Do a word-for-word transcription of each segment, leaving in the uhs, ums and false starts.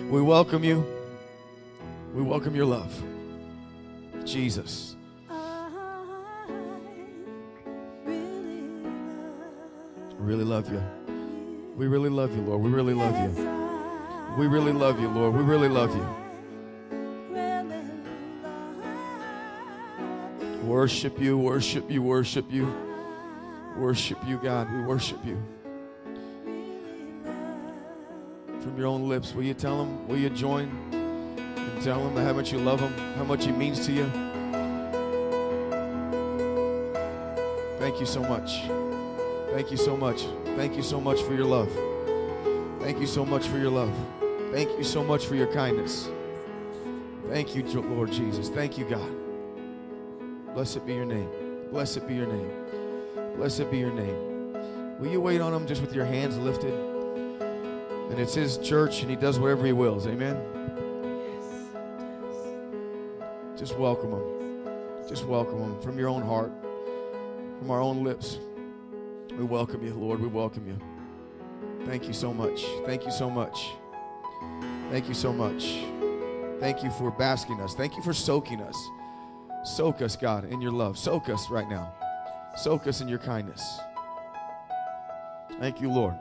We welcome you. We welcome your love. Jesus. Really love you. We really love you, Lord. We really love you. We really love you, Lord. We really love you. Worship you, worship you, worship you. Worship you, God. We worship you. From your own lips, will you tell them, will you join and tell them how much you love them, how much he means to you? Thank you so much. Thank you so much. Thank you so much for your love. Thank you so much for your love. Thank you so much for your kindness. Thank you, Lord Jesus. Thank you, God. Blessed be your name. Blessed be your name. Blessed be your name. Will you wait on him just with your hands lifted? And it's his church, and he does whatever he wills. Amen? Just welcome him. Just welcome him from your own heart, from our own lips. We welcome you, Lord. We welcome you. Thank you so much. Thank you so much. Thank you so much. Thank you for basking us. Thank you for soaking us. Soak us, God, in your love. Soak us right now. Soak us in your kindness. Thank you, Lord.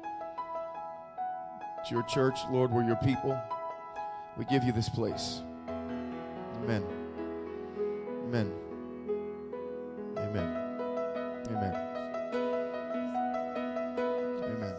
It's your church, Lord. We're your people. We give you this place. Amen. Amen. Amen. Amen. Amen.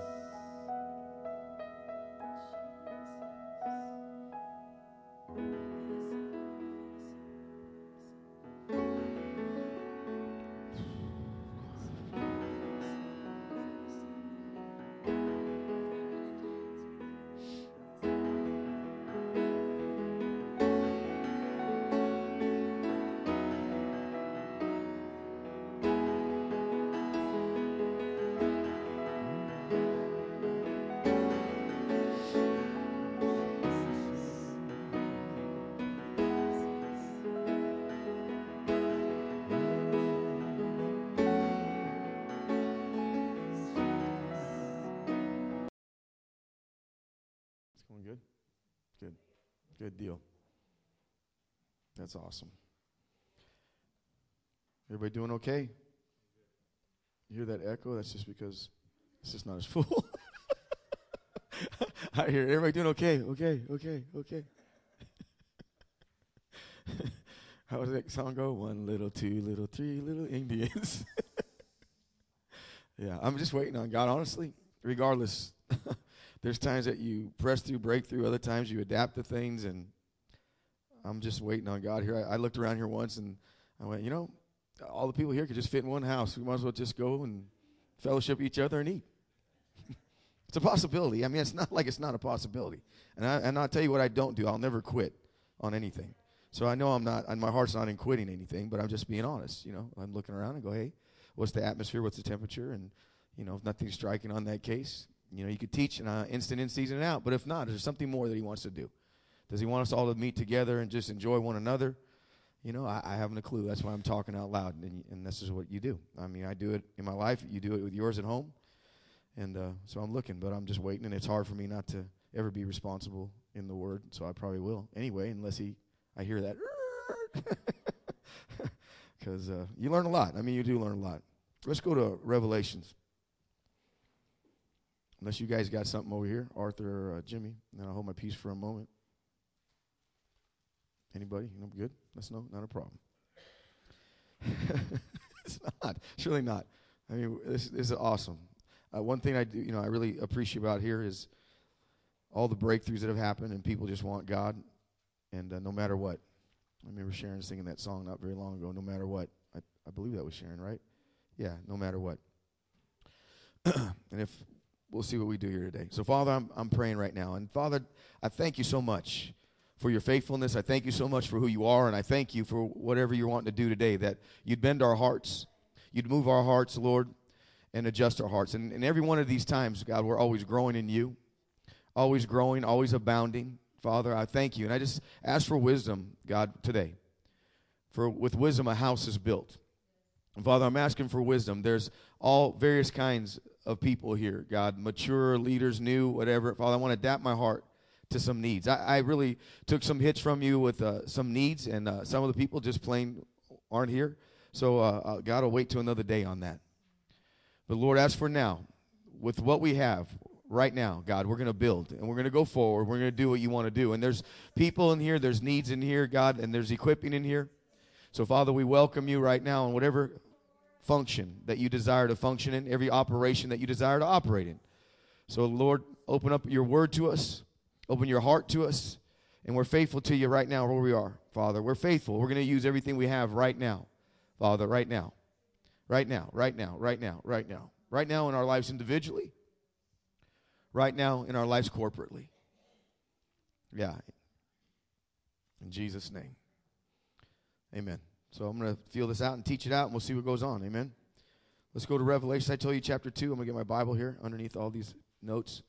Good? Good. Good deal. That's awesome. Everybody doing okay? You hear that echo? That's just because it's just not as full. I hear everybody doing okay, okay, okay, okay. How does that song go? One little, two little, three little Indians. Yeah, I'm just waiting on God, honestly, regardless. There's times that you press through, break through. Other times you adapt to things, and I'm just waiting on God here. I, I looked around here once, and I went, you know, all the people here could just fit in one house. We might as well just go and fellowship each other and eat. It's a possibility. I mean, it's not like it's not a possibility. And, I, and I'll tell you what I don't do. I'll never quit on anything. So I know I'm not, and my heart's not in quitting anything, but I'm just being honest. You know, I'm looking around and go, hey, what's the atmosphere? What's the temperature? And, you know, if nothing's striking on that case, you know, you could teach an uh, instant in, season out, but if not, is there something more that he wants to do? Does he want us all to meet together and just enjoy one another? You know, I, I haven't a clue. That's why I'm talking out loud, and, and this is what you do. I mean, I do it in my life. You do it with yours at home. And uh, so I'm looking, but I'm just waiting, and it's hard for me not to ever be responsible in the word, so I probably will anyway, unless he, I hear that. Because uh, you learn a lot. I mean, you do learn a lot. Let's go to Revelations. Unless you guys got something over here, Arthur or uh, Jimmy, then I'll hold my peace for a moment. Anybody? No, good? That's no, not a problem. It's not. It's really not. I mean, this, this is awesome. Uh, one thing I do, you know, I really appreciate about here is all the breakthroughs that have happened, and people just want God, and uh, no matter what. I remember Sharon singing that song not very long ago. No matter what, I, I believe that was Sharon, right? Yeah, no matter what. And if we'll see what we do here today. So, Father, I'm I'm praying right now, and Father, I thank you so much for your faithfulness. I thank you so much for who you are, and I thank you for whatever you're wanting to do today. That you'd bend our hearts, you'd move our hearts, Lord, and adjust our hearts. And, and every one of these times, God, we're always growing in you, always growing, always abounding. Father, I thank you. And I just ask for wisdom, God, today. For with wisdom, a house is built. And Father, I'm asking for wisdom. There's all various kinds of people here, God, mature, leaders, new, whatever. Father, I want to adapt my heart to some needs. I, I really took some hits from you with uh, some needs, and uh, some of the people just plain aren't here. So uh, uh, God will wait till another day on that. But Lord, as for now, with what we have right now, God, we're going to build, and we're going to go forward. We're going to do what you want to do. And there's people in here, there's needs in here, God, and there's equipping in here. So, Father, we welcome you right now in whatever function that you desire to function in, every operation that you desire to operate in. So, Lord, open up your word to us, open your heart to us, and we're faithful to you right now where we are, Father. We're faithful. We're going to use everything we have right now, Father, right now, right now, right now, right now, right now, right now in our lives individually, right now in our lives corporately. Yeah. In Jesus' name. Amen. So I'm going to feel this out and teach it out, and we'll see what goes on. Amen. Let's go to Revelation. I told you chapter two. I'm going to get my Bible here underneath all these notes.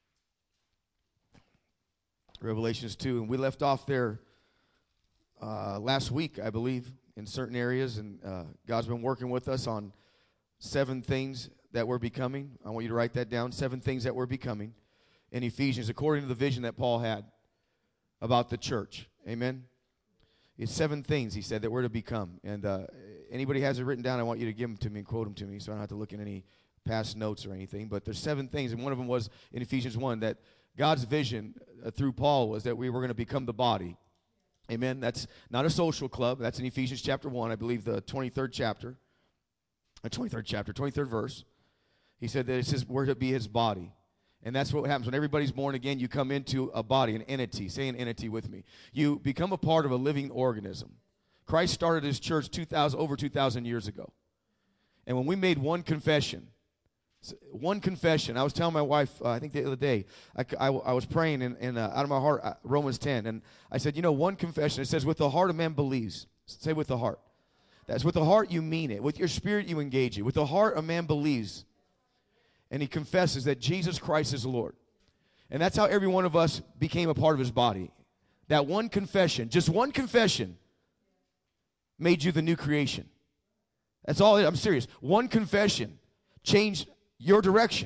Revelations two. And we left off there uh, last week, I believe, in certain areas. And uh, God's been working with us on seven things that we're becoming. I want you to write that down. Seven things that we're becoming in Ephesians, according to the vision that Paul had about the church. Amen. It's seven things, he said, that we're to become. And uh, anybody has it written down, I want you to give them to me and quote them to me so I don't have to look at any past notes or anything. But there's seven things, and one of them was in Ephesians one, that God's vision uh, through Paul was that we were going to become the body. Amen. That's not a social club. That's in Ephesians chapter one, I believe the twenty-third chapter. The twenty-third chapter, twenty-third verse. He said that it's his, we're to be his body. And that's what happens when everybody's born again. You come into a body, an entity. Say an entity with me. You become a part of a living organism. Christ started his church two thousand, over two thousand years ago. And when we made one confession, one confession, I was telling my wife, uh, I think the other day, I, I, I was praying in, in, uh, out of my heart, uh, Romans ten, and I said, you know, one confession, it says, with the heart a man believes. Say with the heart. That's with the heart you mean it. With your spirit you engage it. With the heart a man believes. And he confesses that Jesus Christ is Lord. And that's how every one of us became a part of his body. That one confession, just one confession, made you the new creation. That's all. I'm serious. One confession changed your direction.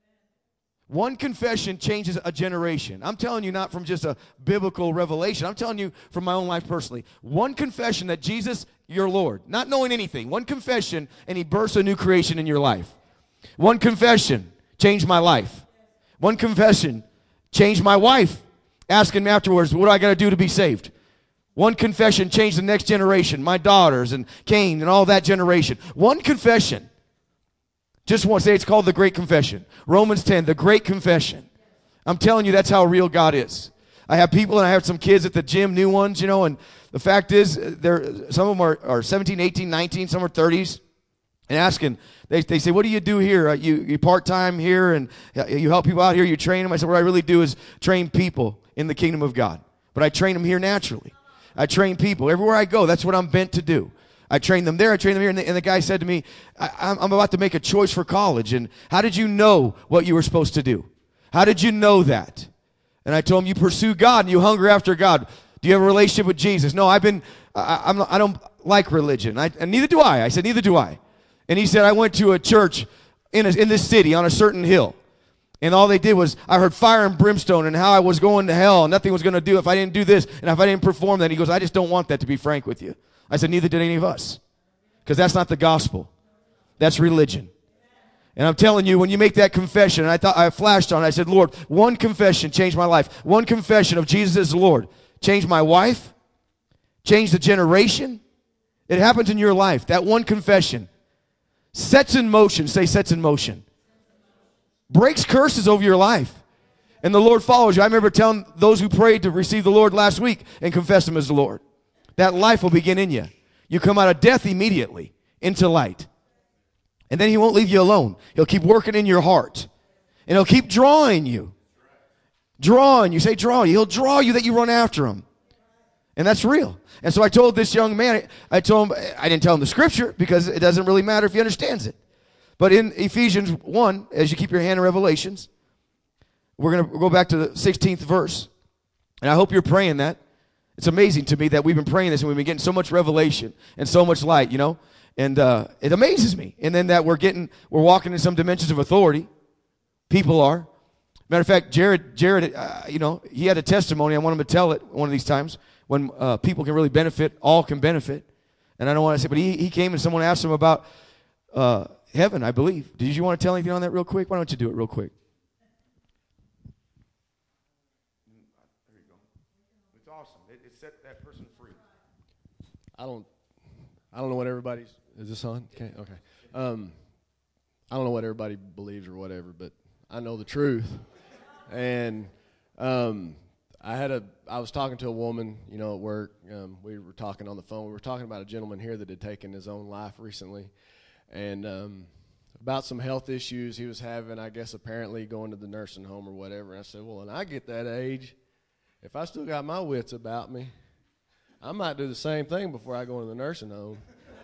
One confession changes a generation. I'm telling you not from just a biblical revelation. I'm telling you from my own life personally. One confession that Jesus, your Lord, not knowing anything. One confession, and he bursts a new creation in your life. One confession changed my life. One confession changed my wife, asking me afterwards, what do I got to do to be saved? One confession changed the next generation, my daughters and Cain and all that generation. One confession. Just want to say it's called the Great Confession. Romans ten, the Great Confession. I'm telling you, that's how real God is. I have people, and I have some kids at the gym, new ones, you know, and the fact is, they're, some of them are, are seventeen, eighteen, nineteen, some are thirties. And asking, they, they say, what do you do here? Uh, you you part-time here, and uh, you help people out here, you train them. I said, what I really do is train people in the kingdom of God. But I train them here naturally. I train people. Everywhere I go, that's what I'm bent to do. I train them there, I train them here. And the, and the guy said to me, I, I'm, I'm about to make a choice for college. And how did you know what you were supposed to do? How did you know that? And I told him, you pursue God and you hunger after God. Do you have a relationship with Jesus? No, I've been, I, I'm, I don't like religion. I, and neither do I. I said, neither do I. And he said, I went to a church in, a, in this city on a certain hill. And all they did was, I heard fire and brimstone and how I was going to hell. And nothing was going to do if I didn't do this. And if I didn't perform that. He goes, I just don't want that, to be frank with you. I said, neither did any of us. Because that's not the gospel. That's religion. And I'm telling you, when you make that confession, and I thought I flashed on it, I said, Lord, one confession changed my life. One confession of Jesus as Lord changed my wife, changed the generation. It happens in your life. That one confession sets in motion, say sets in motion, breaks curses over your life. And the Lord follows you. I remember telling those who prayed to receive the Lord last week and confess him as the Lord. That life will begin in you. You come out of death immediately into light. And then he won't leave you alone. He'll keep working in your heart. And he'll keep drawing you. Drawing you. Say draw you. He'll draw you that you run after him. And that's real. And so I told this young man, I told him, I didn't tell him the scripture because it doesn't really matter if he understands it. But in Ephesians one, as you keep your hand in Revelations, we're going to go back to the sixteenth verse. And I hope you're praying that. It's amazing to me that we've been praying this and we've been getting so much revelation and so much light, you know. And uh, it amazes me. And then that we're getting, we're walking in some dimensions of authority. People are. Matter of fact, Jared, Jared, uh, you know, he had a testimony. I want him to tell it one of these times when uh, people can really benefit, all can benefit. And I don't want to say, but he, he came and someone asked him about uh, heaven, I believe. Did you want to tell anything on that real quick? Why don't you do it real quick? There you go. It's awesome. It, it set that person free. I don't, I don't know what everybody's. Is this on? Okay. Okay. Um, I don't know what everybody believes or whatever, but I know the truth. And um, I had a, I was talking to a woman, you know, at work. Um, we were talking on the phone. We were talking about a gentleman here that had taken his own life recently, and um, about some health issues he was having. I guess apparently going to the nursing home or whatever. And I said, well, when I get that age, if I still got my wits about me, I might do the same thing before I go into the nursing home.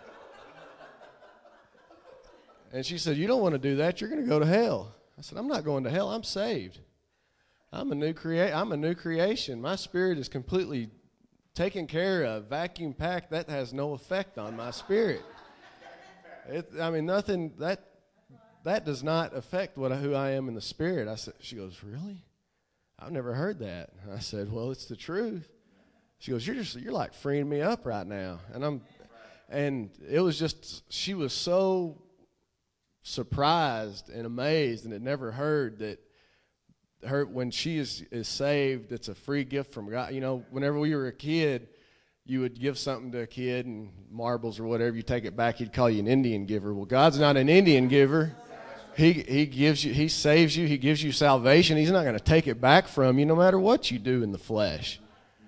And she said, you don't want to do that. You're going to go to hell. I said, I'm not going to hell. I'm saved. I'm a new crea- I'm a new creation. My spirit is completely taken care of, vacuum packed. That has no effect on my spirit. It, I mean, nothing, that that does not affect what who I am in the spirit. I said, she goes, really? I've never heard that. I said, well, it's the truth. She goes, you're just, you're like freeing me up right now. And I'm, and it was just, she was so surprised and amazed and had never heard that her, when she is, is saved, it's a free gift from God. You know, whenever we were a kid, you would give something to a kid and marbles or whatever, you take it back, he'd call you an Indian giver. Well, God's not an Indian giver. He he gives you, he saves you, he gives you salvation. He's not going to take it back from you no matter what you do in the flesh.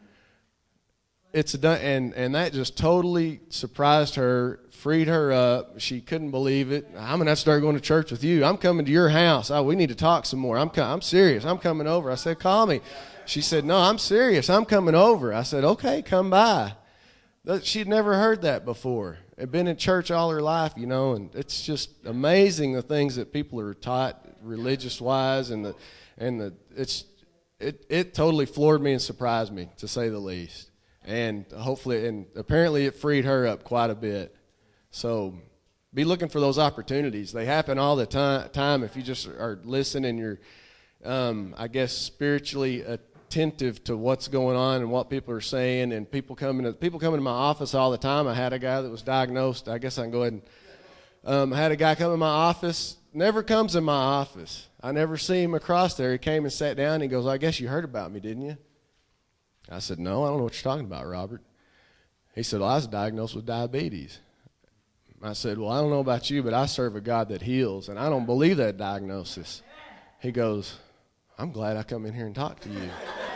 It's done, and and that just totally surprised her, freed her up. She couldn't believe it. I'm gonna have to start going to church with you. I'm coming to your house. Oh, we need to talk some more. I'm I'm serious. I'm coming over. I said, call me. She said, no, I'm serious. I'm coming over. I said, okay, come by. She'd never heard that before. Had been in church all her life, you know, and it's just amazing the things that people are taught religious wise, and the and the it's it it totally floored me and surprised me, to say the least. And hopefully, and apparently it freed her up quite a bit. So be looking for those opportunities. They happen all the time, time if you just are listening, you're, um, I guess, spiritually attentive to what's going on and what people are saying. And people coming to, people come into my office all the time. I had a guy that was diagnosed. I guess I can go ahead and, um, I had a guy come in my office, never comes in my office. I never see him across there. He came and sat down and he goes, I guess you heard about me, didn't you? I said, no, I don't know what you're talking about, Robert. He said, well, I was diagnosed with diabetes. I said, well, I don't know about you, but I serve a God that heals, and I don't believe that diagnosis. He goes, I'm glad I come in here and talk to you.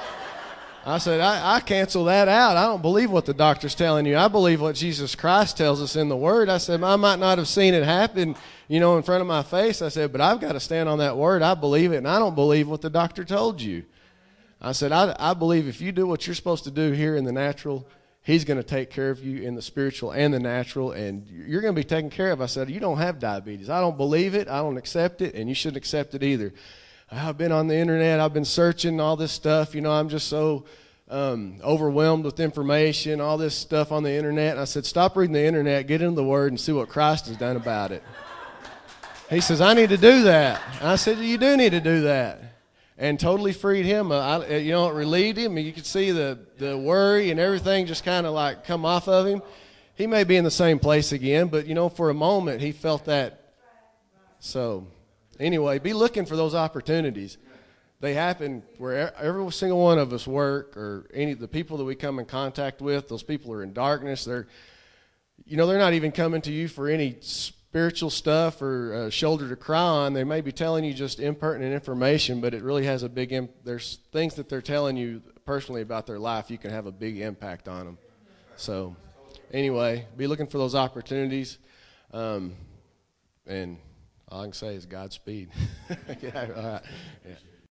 I said, I, I cancel that out. I don't believe what the doctor's telling you. I believe what Jesus Christ tells us in the Word. I said, I might not have seen it happen, you know, in front of my face. I said, but I've got to stand on that Word. I believe it, and I don't believe what the doctor told you. I said, I, I believe if you do what you're supposed to do here in the natural, He's going to take care of you in the spiritual and the natural, and you're going to be taken care of. I said, you don't have diabetes. I don't believe it. I don't accept it, and you shouldn't accept it either. I've been on the internet. I've been searching all this stuff. You know, I'm just so um, overwhelmed with information, all this stuff on the internet. And I said, stop reading the internet, get into the Word, and see what Christ has done about it. He says, I need to do that. I said, you do need to do that. And totally freed him. Uh, I, you know, it relieved him. You could see the, the worry and everything just kind of like come off of him. He may be in the same place again, but, you know, for a moment he felt that. So, anyway, be looking for those opportunities. They happen where every single one of us work, or any of the people that we come in contact with. Those people are in darkness. They're, you know, they're not even coming to you for any spiritual stuff or a shoulder to cry on. They may be telling you just impertinent information, but it really has a big imp- there's things that they're telling you personally about their life, you can have a big impact on them. So anyway, be looking for those opportunities, um, and all I can say is Godspeed. Yeah, all right. Yeah.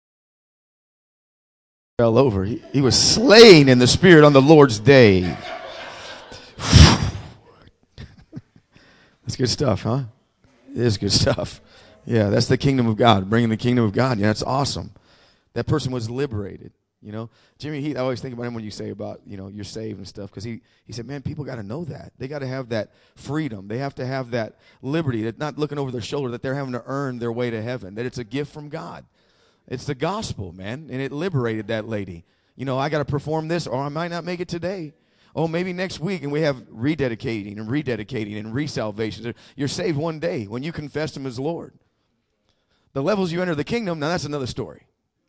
Fell over. He, he was slain in the Spirit on the Lord's day. That's good stuff, huh? It is good stuff. Yeah, that's the kingdom of God, bringing the kingdom of God. Yeah, that's awesome. That person was liberated, you know. Jimmy Heath, I always think about him when you say about, you know, you're saved and stuff, because he, he said, man, people got to know that. They got to have that freedom. They have to have that liberty, that not looking over their shoulder, that they're having to earn their way to heaven, that it's a gift from God. It's the gospel, man, and it liberated that lady. You know, I got to perform this, or I might not make it today. Oh, maybe next week, and we have rededicating and rededicating and resalvations. You're saved one day when you confess him as Lord. The levels you enter the kingdom, now that's another story.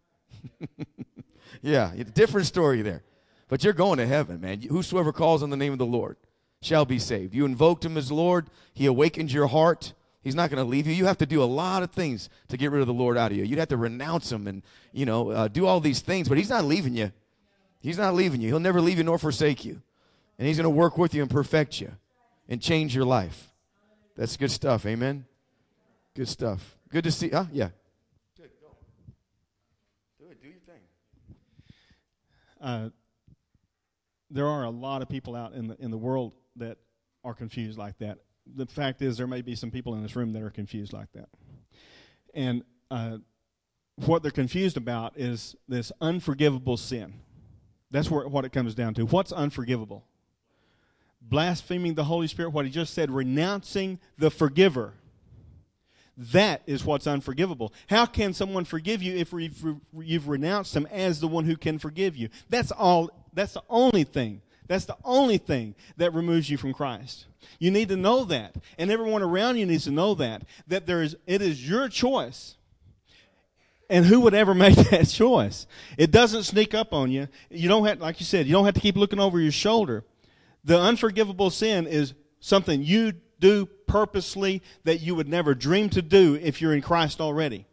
Yeah, it's a different story there. But you're going to heaven, man. Whosoever calls on the name of the Lord shall be saved. You invoked him as Lord. He awakens your heart. He's not going to leave you. You have to do a lot of things to get rid of the Lord out of you. You'd have to renounce him and, you know, uh, do all these things. But he's not leaving you. He's not leaving you. He'll never leave you nor forsake you. And he's going to work with you and perfect you and change your life. That's good stuff. Amen? Good stuff. Good to see. Huh? Yeah. Good. Go. Do it. Do your thing. Uh, there are a lot of people out in the in the world that are confused like that. The fact is, there may be some people in this room that are confused like that. And uh, what they're confused about is this unforgivable sin. That's where, what it comes down to. What's unforgivable? Blaspheming the Holy Spirit, what he just said, renouncing the forgiver. That is what's unforgivable. How can someone forgive you if you've renounced him as the one who can forgive you? That's all. That's the only thing. That's the only thing that removes you from Christ. You need to know that. And everyone around you needs to know that. That there is, it is your choice. And who would ever make that choice? It doesn't sneak up on you. You don't have, like you said, you don't have to keep looking over your shoulder. The unforgivable sin is something you do purposely that you would never dream to do if you're in Christ already.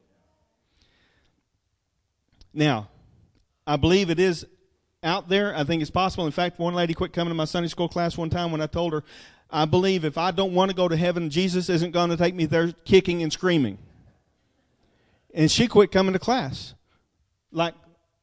Now, I believe it is out there. I think it's possible. In fact, one lady quit coming to my Sunday school class one time when I told her, I believe if I don't want to go to heaven, Jesus isn't going to take me there kicking and screaming. And she quit coming to class. Like,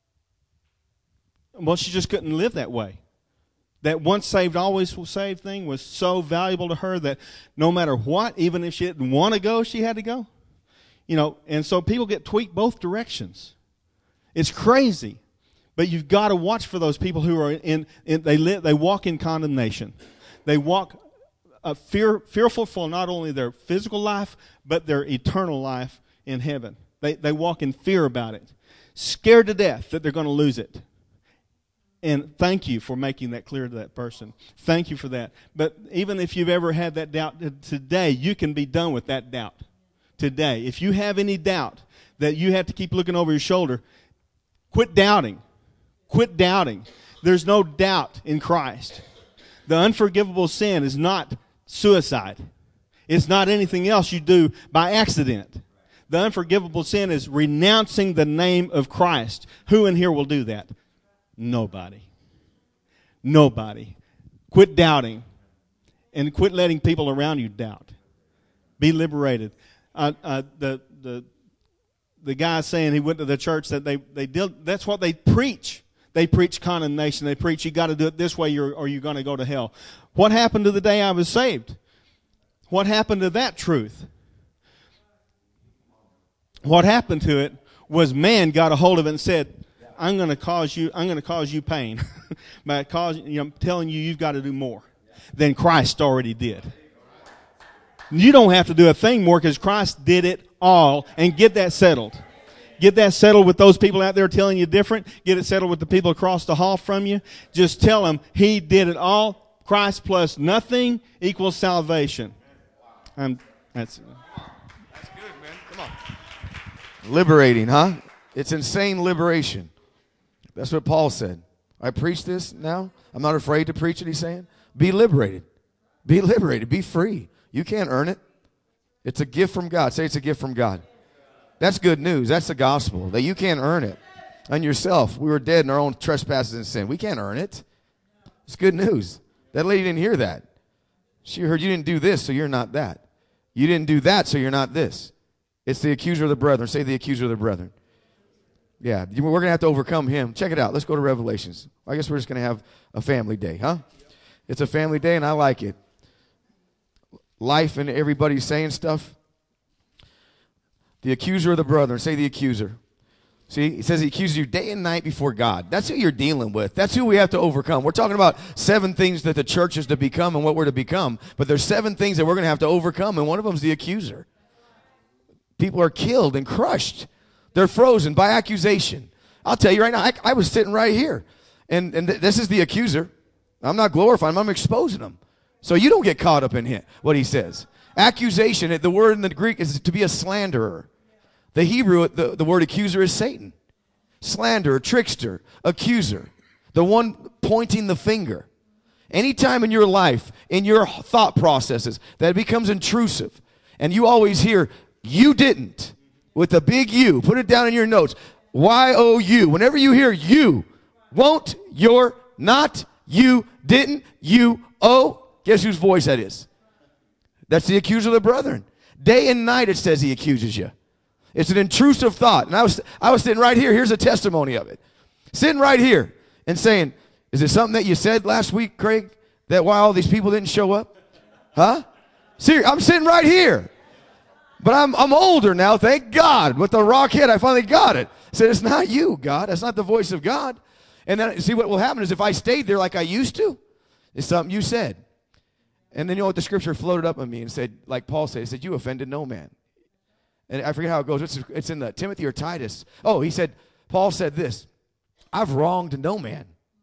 well, she just couldn't live that way. That once saved, always saved thing was so valuable to her that no matter what, even if she didn't want to go, she had to go. You know, and so people get tweaked both directions. It's crazy. But you've got to watch for those people who are in, in they live, they walk in condemnation. They walk uh, fear, fearful for not only their physical life, but their eternal life in heaven. They, they walk in fear about it. Scared to death that they're going to lose it. And thank you for making that clear to that person. Thank you for that. But even if you've ever had that doubt, today you can be done with that doubt. Today. If you have any doubt that you have to keep looking over your shoulder, quit doubting. Quit doubting. There's no doubt in Christ. The unforgivable sin is not suicide. It's not anything else you do by accident. The unforgivable sin is renouncing the name of Christ. Who in here will do that? Nobody. Nobody. Quit doubting and quit letting people around you doubt. Be liberated. Uh, uh, the the the guy saying he went to the church that they they did. That's what they preach. They preach condemnation. They preach you got to do it this way or, or you're going to go to hell. What happened to the day I was saved? What happened to that truth? What happened to it was man got a hold of it and said, I'm going to cause you, I'm going to cause you pain by causing, you know, telling you you've got to do more than Christ already did. You don't have to do a thing more because Christ did it all, and get that settled. Get that settled with those people out there telling you different. Get it settled with the people across the hall from you. Just tell them he did it all. Christ plus nothing equals salvation. Um, that's, that's good, man. Come on. Liberating, huh? It's insane liberation. That's what Paul said. I preach this now. I'm not afraid to preach it, he's saying. Be liberated. Be liberated. Be free. You can't earn it. It's a gift from God. Say it's a gift from God. That's good news. That's the gospel, that you can't earn it on yourself. We were dead in our own trespasses and sin. We can't earn it. It's good news. That lady didn't hear that. She heard you didn't do this, so you're not that. You didn't do that, so you're not this. It's the accuser of the brethren. Say the accuser of the brethren. Yeah, we're going to have to overcome him. Check it out. Let's go to Revelations. I guess we're just going to have a family day, huh? It's a family day, and I like it. Life and everybody's saying stuff. The accuser of the brethren. Say the accuser. See, he says he accuses you day and night before God. That's who you're dealing with. That's who we have to overcome. We're talking about seven things that the church is to become and what we're to become. But there's seven things that we're going to have to overcome, and one of them is the accuser. People are killed and crushed. They're frozen by accusation. I'll tell you right now, I, I was sitting right here. And, and th- this is the accuser. I'm not glorifying him. I'm exposing him. So you don't get caught up in him, what he says. Accusation, the word in the Greek is to be a slanderer. The Hebrew, the, the word accuser is Satan. Slanderer, trickster, accuser. The one pointing the finger. Anytime in your life, in your thought processes, that it becomes intrusive, and you always hear, you didn't, with a big U, put it down in your notes, Y O U. Whenever you hear you, won't, you're, not, you, didn't, you, oh, guess whose voice that is? That's the accuser of the brethren. Day and night it says he accuses you. It's an intrusive thought. And I was, I was sitting right here. Here's a testimony of it. Sitting right here and saying, is it something that you said last week, Craig, that why all these people didn't show up? Huh? See, I'm sitting right here. But I'm, I'm older now, thank God. With the rock head, I finally got it. I said, it's not you, God. That's not the voice of God. And then, see, what will happen is if I stayed there like I used to, it's something you said. And then you know what the scripture floated up on me and said, like Paul said, he said, you offended no man. And I forget how it goes. It's, it's in the Timothy or Titus. Oh, he said, Paul said this, I've wronged no man.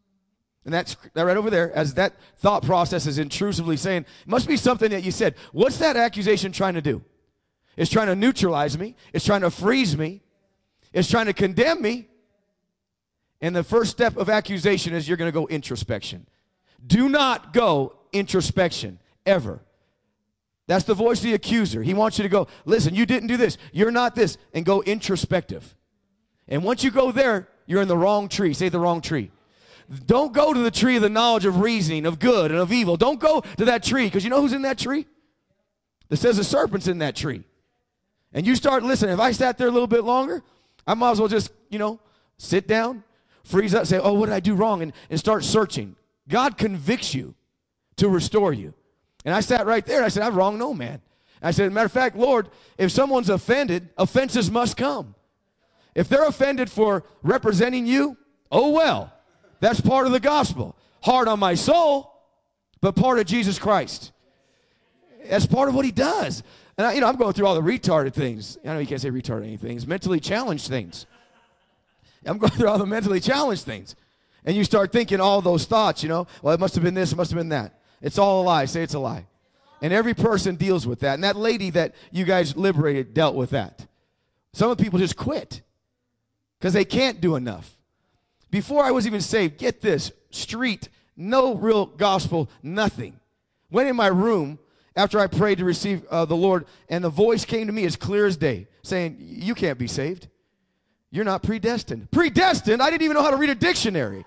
And that's that right over there, as that thought process is intrusively saying, it must be something that you said. What's that accusation trying to do? It's trying to neutralize me. It's trying to freeze me. It's trying to condemn me. And the first step of accusation is you're going to go introspection. Do not go introspection, ever. That's the voice of the accuser. He wants you to go, listen, you didn't do this. You're not this. And go introspective. And once you go there, you're in the wrong tree. Say the wrong tree. Don't go to the tree of the knowledge of reasoning, of good and of evil. Don't go to that tree, because you know who's in that tree? It says the serpent's in that tree. And you start listening. If I sat there a little bit longer, I might as well just, you know, sit down, freeze up, say, oh, what did I do wrong? And, and start searching. God convicts you to restore you. And I sat right there. And I said, I've wronged no man. And I said, as a matter of fact, Lord, if someone's offended, offenses must come. If they're offended for representing you, oh, well. That's part of the gospel. Hard on my soul, but part of Jesus Christ. That's part of what he does. And I, you know, I'm going through all the retarded things. I know you can't say retarded anything. It's mentally challenged things. I'm going through all the mentally challenged things. And you start thinking all those thoughts, you know. Well, it must have been this, it must have been that. It's all a lie. Say it's a lie. And every person deals with that. And that lady that you guys liberated dealt with that. Some of the people just quit because they can't do enough. Before I was even saved, get this, street, no real gospel, nothing. Went in my room after I prayed to receive uh, the Lord, and the voice came to me as clear as day, saying, you can't be saved. You're not predestined. Predestined? I didn't even know how to read a dictionary.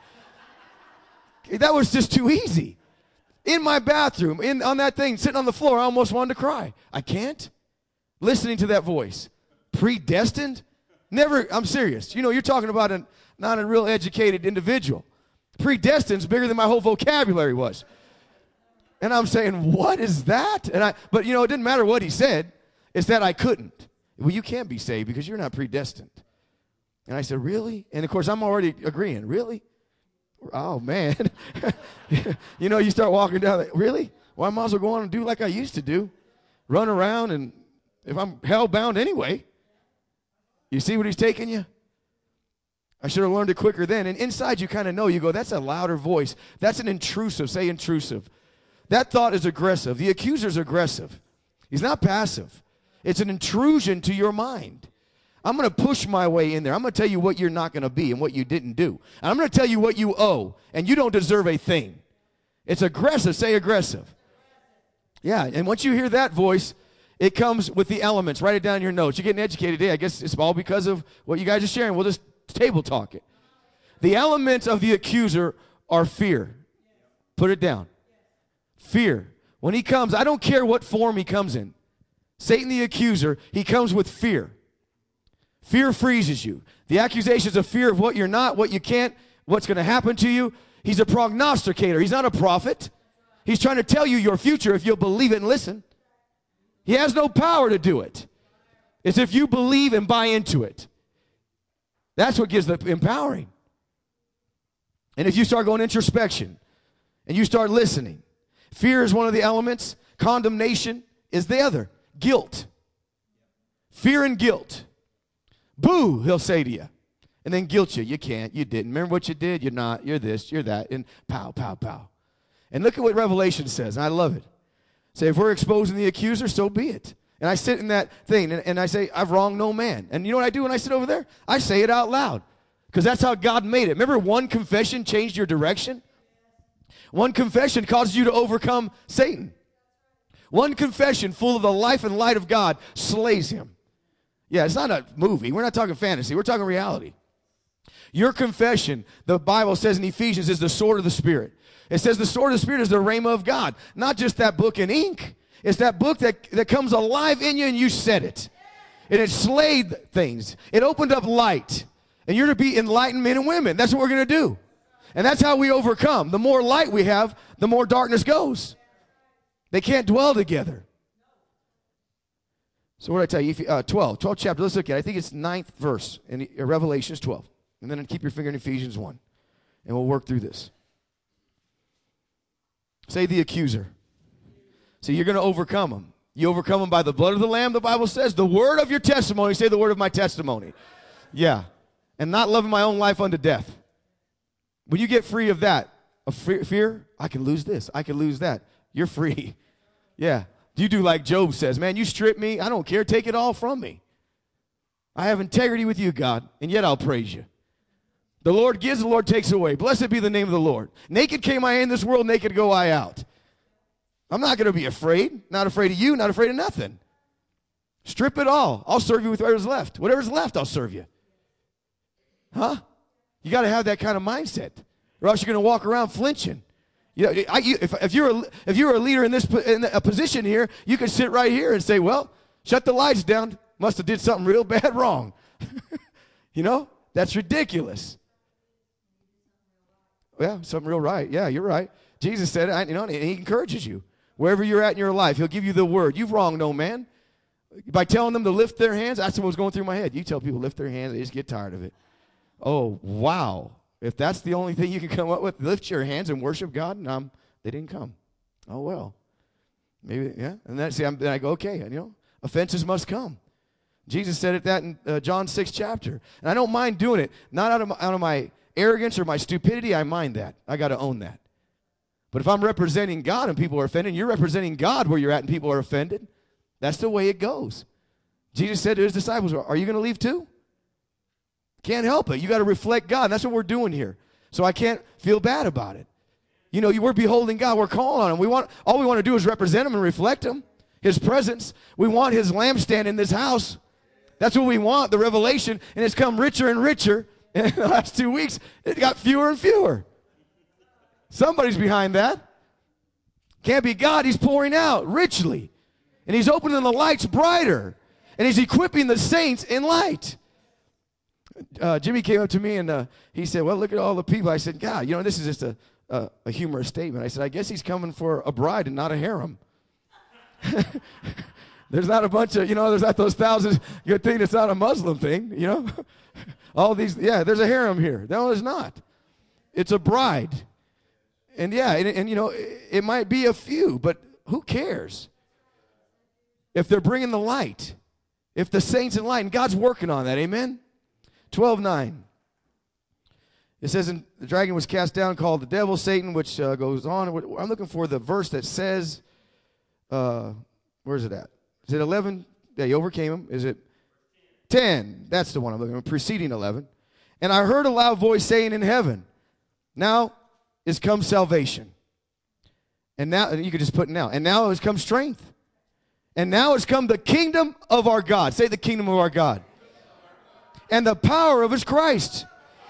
That was just too easy. In my bathroom, in on that thing, sitting on the floor, I almost wanted to cry. I can't. Listening to that voice. Predestined? Never, I'm serious. You know, you're talking about an not a real educated individual. Predestined's bigger than my whole vocabulary was. And I'm saying, what is that? And I, but you know, it didn't matter what he said. It's that I couldn't. Well, you can't be saved because you're not predestined. And I said, really? And of course, I'm already agreeing. Really? Oh, man. You know, you start walking down, like, really? Well, I might as well go on and do like I used to do. Run around, and if I'm hell-bound anyway. You see what he's taking you? I should have learned it quicker then. And inside you kind of know, you go, that's a louder voice. That's an intrusive. Say intrusive. That thought is aggressive. The accuser's aggressive. He's not passive. It's an intrusion to your mind. I'm going to push my way in there. I'm going to tell you what you're not going to be and what you didn't do. And I'm going to tell you what you owe, and you don't deserve a thing. It's aggressive. Say aggressive. Yeah, and once you hear that voice, it comes with the elements. Write it down in your notes. You're getting educated today. I guess it's all because of what you guys are sharing. We'll just table talk it. The elements of the accuser are fear. Put it down. Fear. When he comes, I don't care what form he comes in. Satan the accuser, he comes with fear. Fear freezes you. The accusations of fear of what you're not, what you can't, what's going to happen to you. He's a prognosticator. He's not a prophet. He's trying to tell you your future if you'll believe it and listen. He has no power to do it. It's if you believe and buy into it. That's what gives the empowering. And if you start going introspection and you start listening, fear is one of the elements. Condemnation is the other. Guilt. Fear and guilt. Boo, he'll say to you. And then guilt you. You can't. You didn't. Remember what you did? You're not. You're this. You're that. And pow, pow, pow. And look at what Revelation says. And I love it. Say, if we're exposing the accuser, so be it. And I sit in that thing, and, and I say, I've wronged no man. And you know what I do when I sit over there? I say it out loud. Because that's how God made it. Remember, one confession changed your direction? One confession causes you to overcome Satan. One confession full of the life and light of God slays him. Yeah, it's not a movie. We're not talking fantasy. We're talking reality. Your confession, the Bible says in Ephesians, is the sword of the Spirit. It says the sword of the Spirit is the rhema of God. Not just that book in ink. It's that book that, that comes alive in you and you said it. And it slayed things. It opened up light. And you're to be enlightened men and women. That's what we're going to do. And that's how we overcome. The more light we have, the more darkness goes. They can't dwell together. So what did I tell you? Uh, twelve. twelve chapter. Let's look at it. I think it's ninth verse in Revelations twelve. And then keep your finger in Ephesians one. And we'll work through this. Say the accuser. So you're going to overcome him. You overcome him by the blood of the Lamb, the Bible says. The word of your testimony. Say the word of my testimony. Yeah. And not loving my own life unto death. When you get free of that, of fear, I can lose this. I can lose that. You're free. Yeah. You do like Job says, man, you strip me. I don't care. Take it all from me. I have integrity with you, God, and yet I'll praise you. The Lord gives, the Lord takes away. Blessed be the name of the Lord. Naked came I in this world, naked go I out. I'm not going to be afraid. Not afraid of you, not afraid of nothing. Strip it all. I'll serve you with whatever's left. Whatever's left, I'll serve you. Huh? You got to have that kind of mindset, or else you're going to walk around flinching. You know, I, you, if, if, you're a, if you're a leader in this in a position here, you can sit right here and say, well, shut the lights down. Must have did something real bad wrong. You know, that's ridiculous. Yeah, something real right. Yeah, you're right. Jesus said it, you know, and he encourages you. Wherever you're at in your life, he'll give you the word. You've wronged no man. By telling them to lift their hands, that's what was going through my head. You tell people to lift their hands, they just get tired of it. Oh, wow. If that's the only thing you can come up with, lift your hands and worship God, and um, they didn't come. Oh, well. Maybe, yeah. And then, see, I'm, then I go, okay, you know, offenses must come. Jesus said it that in uh, John sixth chapter. And I don't mind doing it. Not out of, my, out of my arrogance or my stupidity, I mind that. I got to own that. But if I'm representing God and people are offended, you're representing God where you're at and people are offended, that's the way it goes. Jesus said to his disciples, are you going to leave too? Can't help it. You got to reflect God. And that's what we're doing here. So I can't feel bad about it. You know, we're beholding God. We're calling on him. We want, all we want to do is represent him and reflect him, his presence. We want his lampstand in this house. That's what we want, the revelation. And it's come richer and richer. And in the last two weeks, it got fewer and fewer. Somebody's behind that. Can't be God. He's pouring out richly. And he's opening the lights brighter. And he's equipping the saints in light. Uh, Jimmy came up to me and uh, he said, well, look at all the people. I said, God, you know, this is just a, a, a humorous statement. I said, I guess he's coming for a bride and not a harem. There's not a bunch of, you know, there's not those thousands. Good thing it's not a Muslim thing, you know. All these, yeah, there's a harem here. No, there's not. It's a bride. And yeah, and, and you know, it, it might be a few, but who cares? If they're bringing the light, if the saints in light, and God's working on that, amen? twelve nine. It says, and the dragon was cast down, called the devil, Satan, which uh, goes on. I'm looking for the verse that says, uh, where is it at? Is it eleven? Yeah, he overcame him. Is it ten? That's the one I'm looking for, preceding eleven. And I heard a loud voice saying in heaven, now is come salvation. And now, and you could just put now, and now has come strength. And now has come the kingdom of our God. Say the kingdom of our God. And the power of his Christ.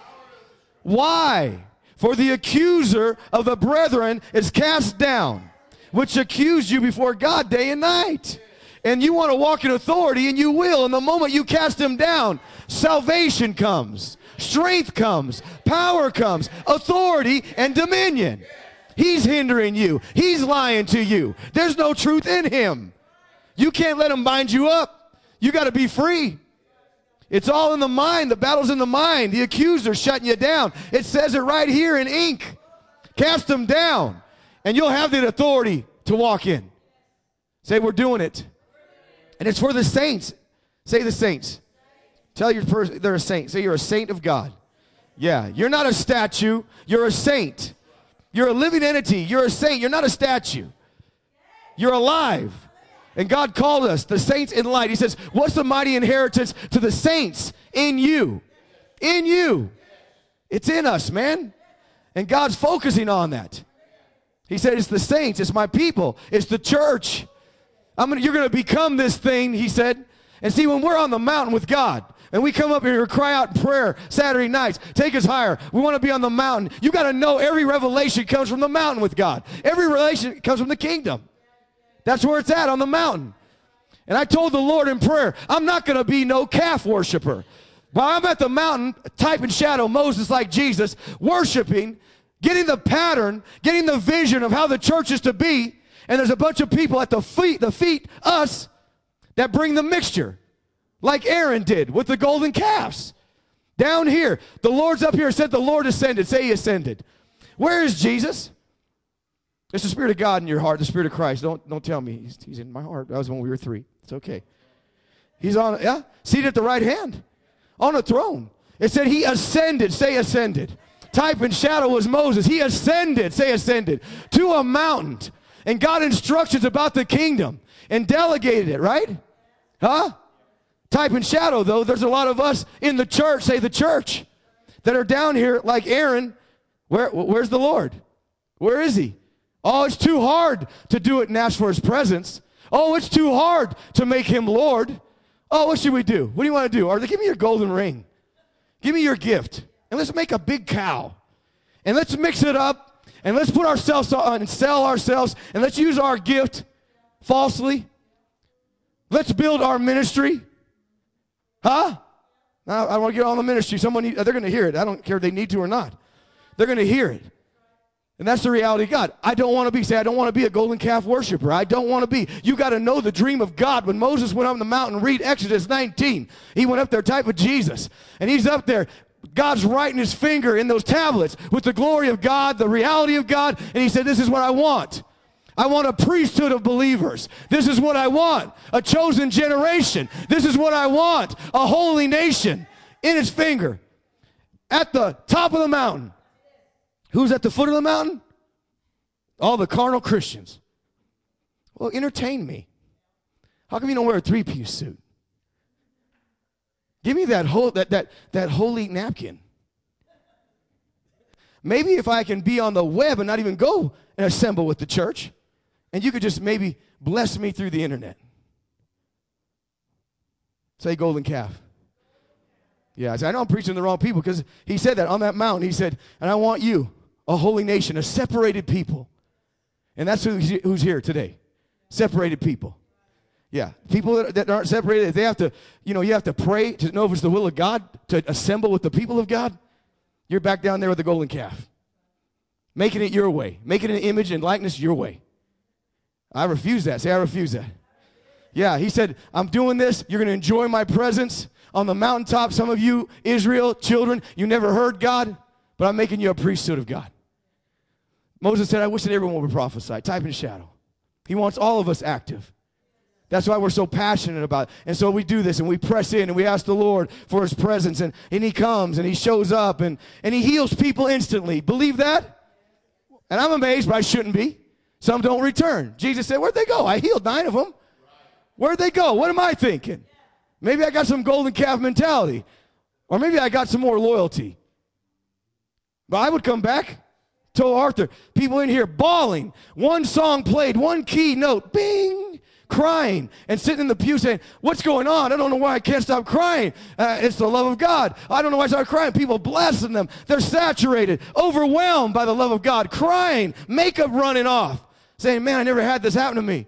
Why? For the accuser of the brethren is cast down, which accused you before God day and night. And you want to walk in authority, and you will. And the moment you cast him down, salvation comes, strength comes, power comes, authority and dominion. He's hindering you. He's lying to you. There's no truth in him. You can't let him bind you up. You got to be free. It's all in the mind. The battle's in the mind. The accuser shutting you down. It says it right here in ink. Cast them down, and you'll have the authority to walk in. Say, we're doing it. And it's for the saints. Say the saints. Tell your person they're a saint. Say you're a saint of God. Yeah, you're not a statue. You're a saint. You're a living entity. You're a saint. You're not a statue. You're alive. And God called us the saints in light. He says, what's the mighty inheritance to the saints in you? In you. It's in us, man. And God's focusing on that. He said, it's the saints. It's my people. It's the church. I'm gonna, you're going to become this thing, he said. And see, when we're on the mountain with God, and we come up here and cry out in prayer Saturday nights, take us higher. We want to be on the mountain. You got to know every revelation comes from the mountain with God. Every revelation comes from the kingdom. That's where it's at, on the mountain. And I told the Lord in prayer, I'm not going to be no calf worshiper. While I'm at the mountain, type and shadow Moses like Jesus, worshiping, getting the pattern, getting the vision of how the church is to be, and there's a bunch of people at the feet, the feet, us, that bring the mixture, like Aaron did with the golden calves. Down here, the Lord's up here, said the Lord ascended. Say he ascended. Where is Jesus? It's the Spirit of God in your heart, the Spirit of Christ. Don't, don't tell me. He's, he's in my heart. That was when we were three. It's okay. He's on, yeah, seated at the right hand, on a throne. It said he ascended. Say ascended. Type and shadow was Moses. He ascended. Say ascended. To a mountain. And got instructions about the kingdom. And delegated it, right? Huh? Type and shadow, though. There's a lot of us in the church, say the church, that are down here like Aaron. Where, where's the Lord? Where is he? Oh, it's too hard to do it and ask for his presence. Oh, it's too hard to make him Lord. Oh, what should we do? What do you want to do? Or give me your golden ring. Give me your gift. And let's make a big cow. And let's mix it up. And let's put ourselves on and sell ourselves. And let's use our gift falsely. Let's build our ministry. Huh? I, I want to get on the ministry. Someone need, they're going to hear it. I don't care if they need to or not. They're going to hear it. And that's the reality of God. I don't want to be, say, I don't want to be a golden calf worshiper. I don't want to be. You got to know the dream of God. When Moses went up the mountain, read Exodus nineteen. He went up there type of Jesus. And he's up there. God's writing his finger in those tablets with the glory of God, the reality of God. And he said, this is what I want. I want a priesthood of believers. This is what I want. A chosen generation. This is what I want. A holy nation in his finger. At the top of the mountain. Who's at the foot of the mountain? All the carnal Christians. Well, entertain me. How come you don't wear a three-piece suit? Give me that whole that that that holy napkin. Maybe if I can be on the web and not even go and assemble with the church, and you could just maybe bless me through the internet. Say golden calf. Yeah, I, said, I know I'm preaching to the wrong people because he said that on that mountain. He said, and I want you, a holy nation, a separated people. And that's who's, who's here today. Separated people. Yeah, people that, that aren't separated, they have to, you know, you have to pray to know if it's the will of God to assemble with the people of God. You're back down there with the golden calf. Making it your way. Making an image and likeness your way. I refuse that. Say, I refuse that. Yeah, he said, I'm doing this. You're going to enjoy my presence on the mountaintop. Some of you, Israel, children, you never heard God, but I'm making you a priesthood of God. Moses said, I wish that everyone would prophesy. Type in shadow. He wants all of us active. That's why we're so passionate about it. And so we do this, and we press in, and we ask the Lord for his presence, and, and he comes, and he shows up, and, and he heals people instantly. Believe that? And I'm amazed, but I shouldn't be. Some don't return. Jesus said, where'd they go? I healed nine of them. Where'd they go? What am I thinking? Maybe I got some golden calf mentality. Or maybe I got some more loyalty. But I would come back. Told Arthur, people in here bawling. One song played, one key note, bing, crying. And sitting in the pew saying, what's going on? I don't know why I can't stop crying. Uh, it's the love of God. I don't know why I start crying. People blessing them. They're saturated, overwhelmed by the love of God, crying, makeup running off, saying, man, I never had this happen to me.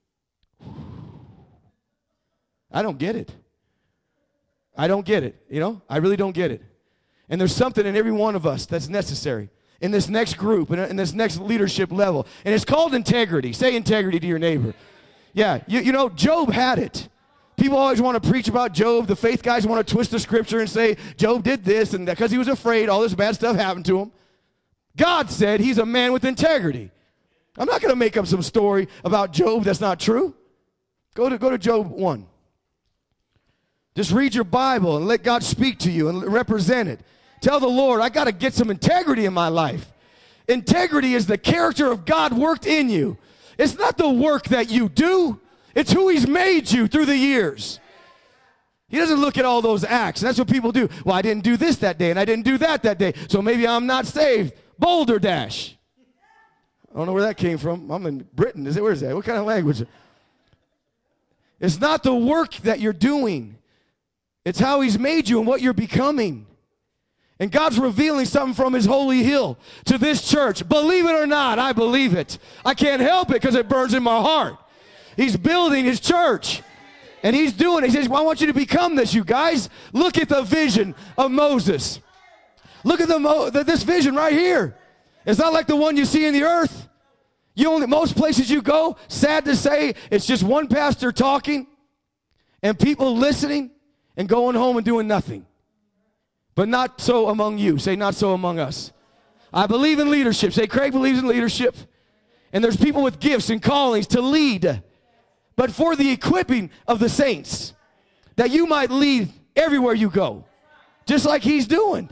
I don't get it. I don't get it, you know? I really don't get it. And there's something in every one of us that's necessary in this next group, in, in this next leadership level. And it's called integrity. Say integrity to your neighbor. Yeah, you, you know, Job had it. People always want to preach about Job. The faith guys want to twist the scripture and say, Job did this, and because he was afraid, all this bad stuff happened to him. God said he's a man with integrity. I'm not going to make up some story about Job that's not true. Go to, go to Job one. Just read your Bible and let God speak to you and represent it. Tell the Lord, I got to get some integrity in my life. Integrity is the character of God worked in you. It's not the work that you do. It's who he's made you through the years. He doesn't look at all those acts. That's what people do. Well, I didn't do this that day, and I didn't do that that day, so maybe I'm not saved. Boulder Dash. I don't know where that came from. I'm in Britain. Is it? Where is that? What kind of language? It's not the work that you're doing. It's how he's made you and what you're becoming. And God's revealing something from his holy hill to this church. Believe it or not, I believe it. I can't help it because it burns in my heart. He's building his church. And he's doing it. He says, well, I want you to become this, you guys. Look at the vision of Moses. Look at the, Mo- the this vision right here. It's not like the one you see in the earth. You only, most places you go, sad to say, it's just one pastor talking and people listening and going home and doing nothing. But not so among you. Say, not so among us. I believe in leadership. Say, Craig believes in leadership. And there's people with gifts and callings to lead. But for the equipping of the saints, that you might lead everywhere you go, just like he's doing.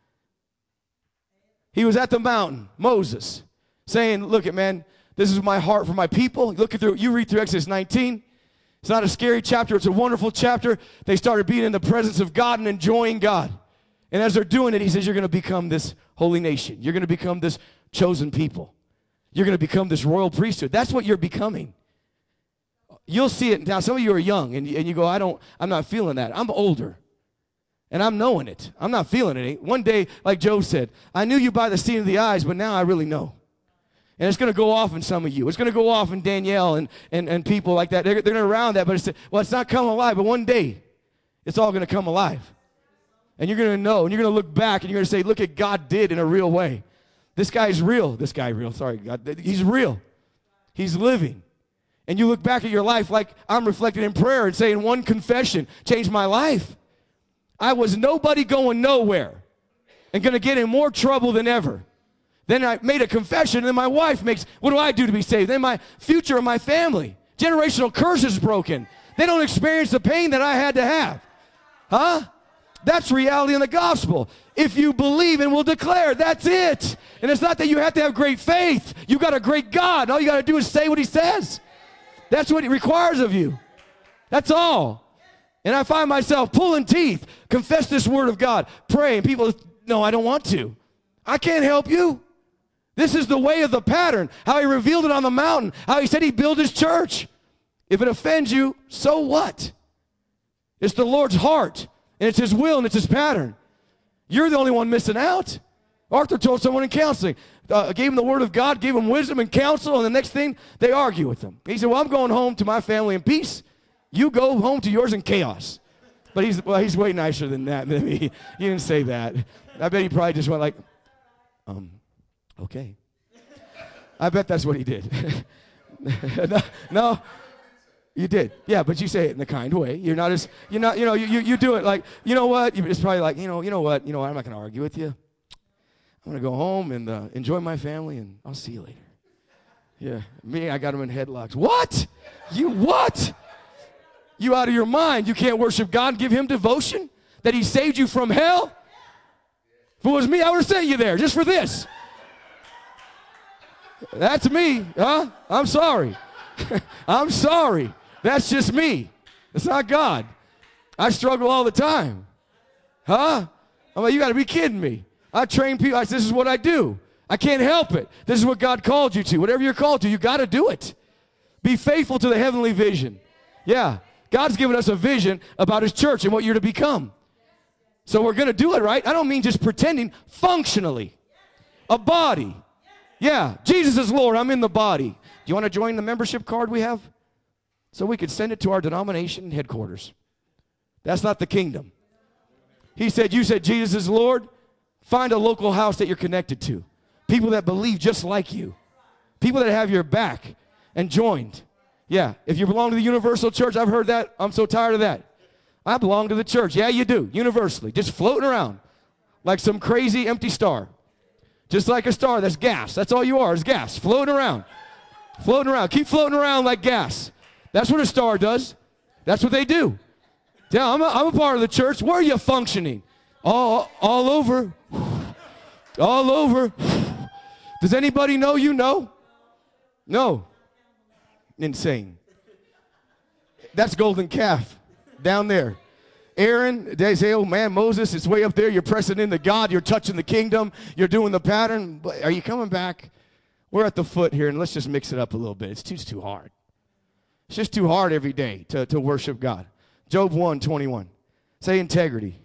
He was at the mountain, Moses, saying, look at man, this is my heart for my people. Look at through, you read through Exodus nineteen. It's not a scary chapter. It's a wonderful chapter. They started being in the presence of God and enjoying God. And as they're doing it, he says, you're going to become this holy nation. You're going to become this chosen people. You're going to become this royal priesthood. That's what you're becoming. You'll see it. Now, some of you are young, and you, and you go, I don't, I'm not feeling that. I'm older, and I'm knowing it. I'm not feeling it. One day, like Job said, I knew you by the seeing of the eyes, but now I really know. And it's going to go off in some of you. It's going to go off in Danielle and, and, and people like that. They're, they're going to around that, but it's, well, it's not come alive, but one day, it's all going to come alive. And you're going to know, and you're going to look back, and you're going to say, look at God did in a real way. This guy's real. This guy real. Sorry, God. He's real. He's living. And you look back at your life like I'm reflecting in prayer and saying one confession changed my life. I was nobody going nowhere and going to get in more trouble than ever. Then I made a confession, and then my wife makes, what do I do to be saved? Then my future of my family. Generational curse is broken. They don't experience the pain that I had to have. Huh? That's reality in the gospel. If you believe and will declare, that's it. And it's not that you have to have great faith. You got a great God. All you got to do is say what he says. That's what he requires of you. That's all. And I find myself pulling teeth, confess this word of God, pray, and people, no, I don't want to. I can't help you. This is the way of the pattern, how he revealed it on the mountain, how he said he'd build his church. If it offends you, so what? It's the Lord's heart, and it's his will, and it's his pattern. You're the only one missing out. Arthur told someone in counseling, uh, gave him the word of God, gave him wisdom and counsel, and the next thing, they argue with him. He said, well, I'm going home to my family in peace. You go home to yours in chaos. But he's, well, he's way nicer than that. He, he didn't say that. I bet he probably just went like, um, okay. I bet that's what he did. no, no, you did. Yeah, but you say it in a kind way. You're not as, you're not, you know, you, you, you do it like, you know what? It's probably like, you know, you know what? You know what? I'm not going to argue with you. I'm going to go home and uh, enjoy my family, and I'll see you later. Yeah, me, I got him in headlocks. What? You what? You out of your mind. You can't worship God and give him devotion? That he saved you from hell? If it was me, I would have sent you there just for this. That's me, huh? I'm sorry. I'm sorry. That's just me. It's not God. I struggle all the time. Huh? I'm like, you got to be kidding me. I train people. I say, this is what I do. I can't help it. This is what God called you to. Whatever you're called to, you got to do it. Be faithful to the heavenly vision. Yeah. God's given us a vision about his church and what you're to become. So we're going to do it, right? I don't mean just pretending. Functionally. A body. Yeah. Jesus is Lord. I'm in the body. Do you want to join the membership card we have? So we could send it to our denomination headquarters. That's not the kingdom. He said, you said Jesus is Lord. Find a local house that you're connected to. People that believe just like you. People that have your back and joined. Yeah, if you belong to the universal church, I've heard that. I'm so tired of that. I belong to the church. Yeah, you do, universally. Just floating around like some crazy empty star. Just like a star that's gas. That's all you are is gas. Floating around. Floating around. Keep floating around like gas. That's what a star does. That's what they do. Yeah, I'm a, I'm a part of the church. Where are you functioning? All, all over. All over. Does anybody know you know? No. Insane. That's golden calf down there. Aaron, they say, oh man, Moses, it's way up there. You're pressing into God. You're touching the kingdom. You're doing the pattern. Are you coming back? We're at the foot here, and let's just mix it up a little bit. It's too, it's too hard. It's just too hard every day to, to worship God. Job one twenty-one. Say integrity.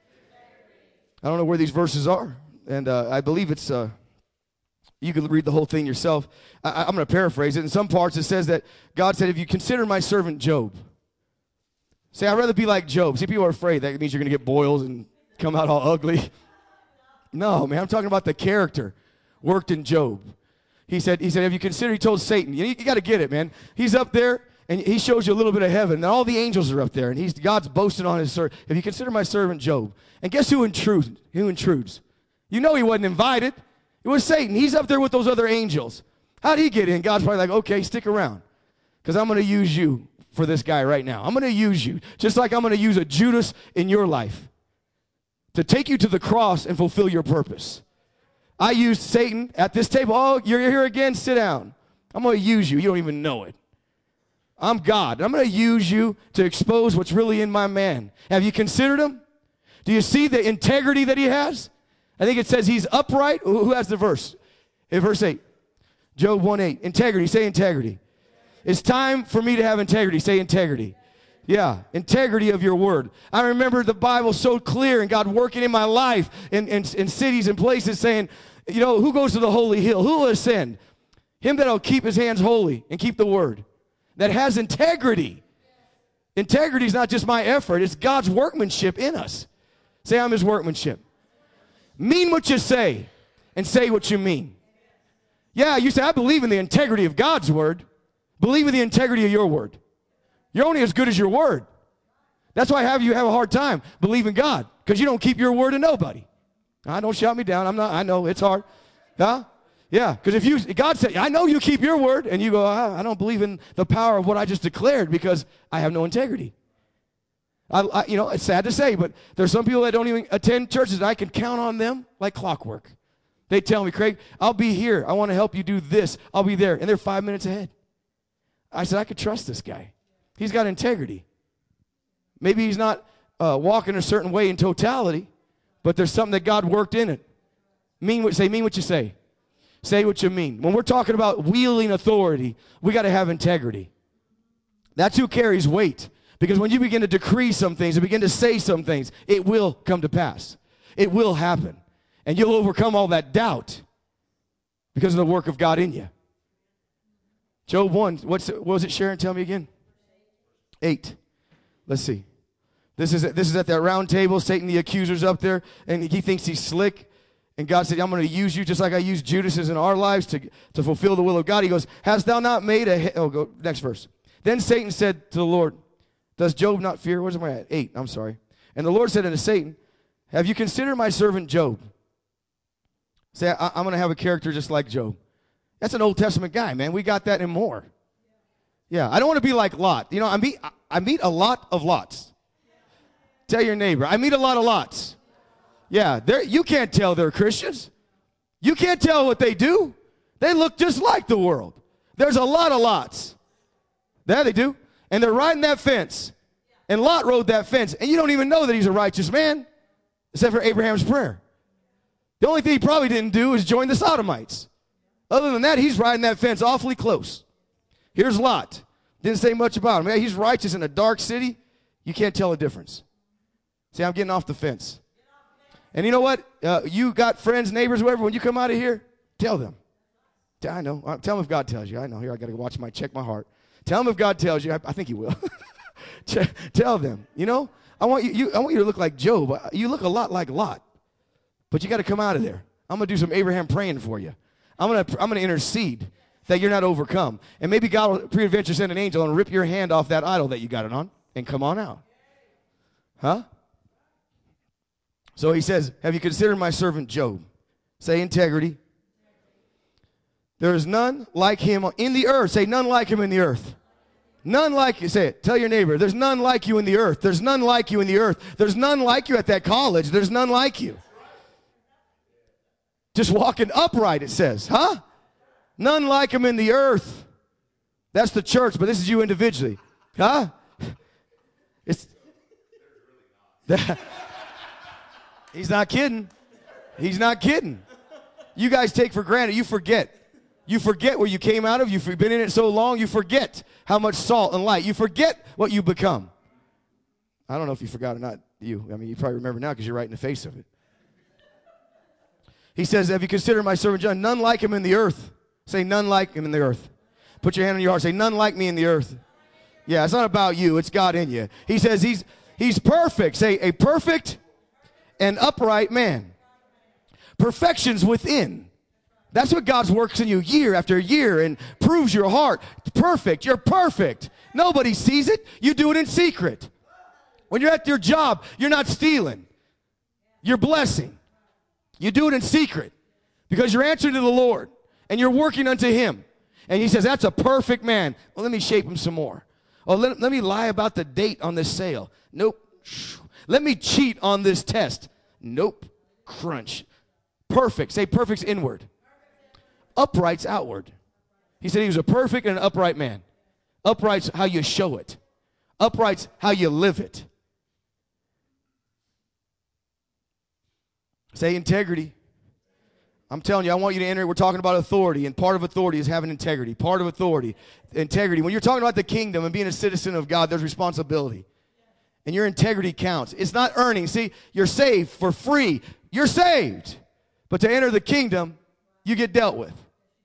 I don't know where these verses are, and uh, I believe it's, uh, you can read the whole thing yourself. I, I'm going to paraphrase it. In some parts it says that God said, if you consider my servant Job. Say, I'd rather be like Job. See, people are afraid that means you're going to get boils and come out all ugly. No, man, I'm talking about the character worked in Job. He said, he said, if you consider, he told Satan, you, you got to get it, man. He's up there, and he shows you a little bit of heaven, and all the angels are up there, and he's God's boasting on his servant. If you consider my servant Job, and guess who intrudes? Who intrudes? You know he wasn't invited. It was Satan. He's up there with those other angels. How'd he get in? God's probably like, okay, stick around, because I'm going to use you for this guy right now. I'm going to use you, just like I'm going to use a Judas in your life to take you to the cross and fulfill your purpose. I used Satan at this table. Oh, you're here again. Sit down. I'm going to use you. You don't even know it. I'm God. I'm going to use you to expose what's really in my man. Have you considered him? Do you see the integrity that he has? I think it says he's upright. Who has the verse? In verse eight. Job one eight. Integrity. Say integrity. It's time for me to have integrity. Say integrity. Yeah, integrity of your word. I remember the Bible so clear and God working in my life in, in, in cities and places saying, you know, who goes to the holy hill? Who will ascend? Him that will keep his hands holy and keep the word. That has integrity. Integrity is not just my effort. It's God's workmanship in us. Say, I'm his workmanship. Mean what you say and say what you mean. Yeah, you say, I believe in the integrity of God's word. Believe in the integrity of your word. You're only as good as your word. That's why I have you have a hard time believing God, because you don't keep your word to nobody. I don't shout me down. I'm not. I know it's hard. Huh? Yeah, because if you, God said, I know you keep your word, and you go, I, I don't believe in the power of what I just declared because I have no integrity. I, I, you know, it's sad to say, but there's some people that don't even attend churches, and I can count on them like clockwork. They tell me, Craig, I'll be here. I want to help you do this. I'll be there. And they're five minutes ahead. I said, I could trust this guy. He's got integrity. Maybe he's not uh, walking a certain way in totality, but there's something that God worked in it. Mean what say, mean what you say. Say what you mean. When we're talking about wielding authority, we got to have integrity. That's who carries weight. Because when you begin to decree some things and begin to say some things, it will come to pass. It will happen. And you'll overcome all that doubt because of the work of God in you. Job one, what's what was it, Sharon? Tell me again. Eight. Let's see. This is this is at that round table. Satan, the accuser's up there, and he thinks he's slick. And God said, I'm going to use you just like I used Judas in our lives to, to fulfill the will of God. He goes, hast thou not made a... He- oh, go next verse. Then Satan said to the Lord, does Job not fear? Where's my at? Eight, I'm sorry. And the Lord said unto Satan, have you considered my servant Job? Say, I, I'm going to have a character just like Job. That's an Old Testament guy, man. We got that and more. Yeah, I don't want to be like Lot. You know, I meet, I meet a lot of Lots. Tell your neighbor, I meet a lot of Lots. Yeah, you can't tell they're Christians. You can't tell what they do. They look just like the world. There's a lot of Lots. There they do. And they're riding that fence. And Lot rode that fence. And you don't even know that he's a righteous man, except for Abraham's prayer. The only thing he probably didn't do is join the Sodomites. Other than that, he's riding that fence awfully close. Here's Lot. Didn't say much about him. Man, he's righteous in a dark city. You can't tell the difference. See, I'm getting off the fence. And you know what? Uh, you got friends, neighbors, whoever. When you come out of here, tell them. I know. Uh, tell them if God tells you. I know. Here, I got to watch my check my heart. Tell them if God tells you. I, I think He will. Tell them. You know, I want you, you. I want you to look like Job. You look a lot like Lot, but you got to come out of there. I'm gonna do some Abraham praying for you. I'm gonna. I'm gonna intercede that you're not overcome. And maybe God will pre-adventure send an angel and rip your hand off that idol that you got it on and come on out. Huh? So he says, have you considered my servant Job? Say integrity. There is none like him in the earth. Say none like him in the earth. None like you. Say it. Tell your neighbor, there's none like you in the earth. There's none like you in the earth. There's none like you at that college. There's none like you. Just walking upright, it says. Huh? None like him in the earth. That's the church, but this is you individually. Huh? It's He's not kidding. He's not kidding. You guys take for granted. You forget. You forget where you came out of. You've been in it so long, you forget how much salt and light. You forget what you become. I don't know if you forgot or not. You. I mean, you probably remember now because you're right in the face of it. He says, have you considered my servant John? None like him in the earth. Say, none like him in the earth. Put your hand on your heart. Say, none like me in the earth. Yeah, it's not about you. It's God in you. He says he's, he's perfect. Say, a perfect and upright man. Perfection's within. That's what God's works in you year after year and proves your heart. Perfect. You're perfect. Nobody sees it. You do it in secret. When you're at your job, you're not stealing. You're blessing. You do it in secret because you're answering to the Lord and you're working unto him. And he says, that's a perfect man. Well, let me shape him some more. Oh, let, let me lie about the date on this sale. Nope. Let me cheat on this test. Nope. Crunch. Perfect. Say perfect's inward. Upright's outward. He said he was a perfect and an upright man. Upright's how you show it. Upright's how you live it. Say integrity. I'm telling you, I want you to enter. We're talking about authority, and part of authority is having integrity. Part of authority, integrity. When you're talking about the kingdom and being a citizen of God, there's responsibility. And your integrity counts. It's not earning. See, you're saved for free. You're saved. But to enter the kingdom, you get dealt with.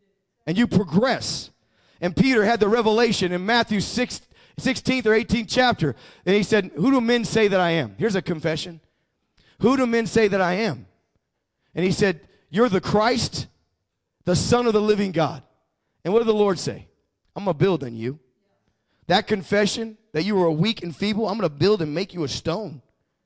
And you progress. And Peter had the revelation in Matthew six, sixteenth or eighteenth chapter. And he said, who do men say that I am? Here's a confession. Who do men say that I am? And he said, you're the Christ, the Son of the living God. And what did the Lord say? I'm going to build on you. That confession that you were weak and feeble, I'm going to build and make you a stone.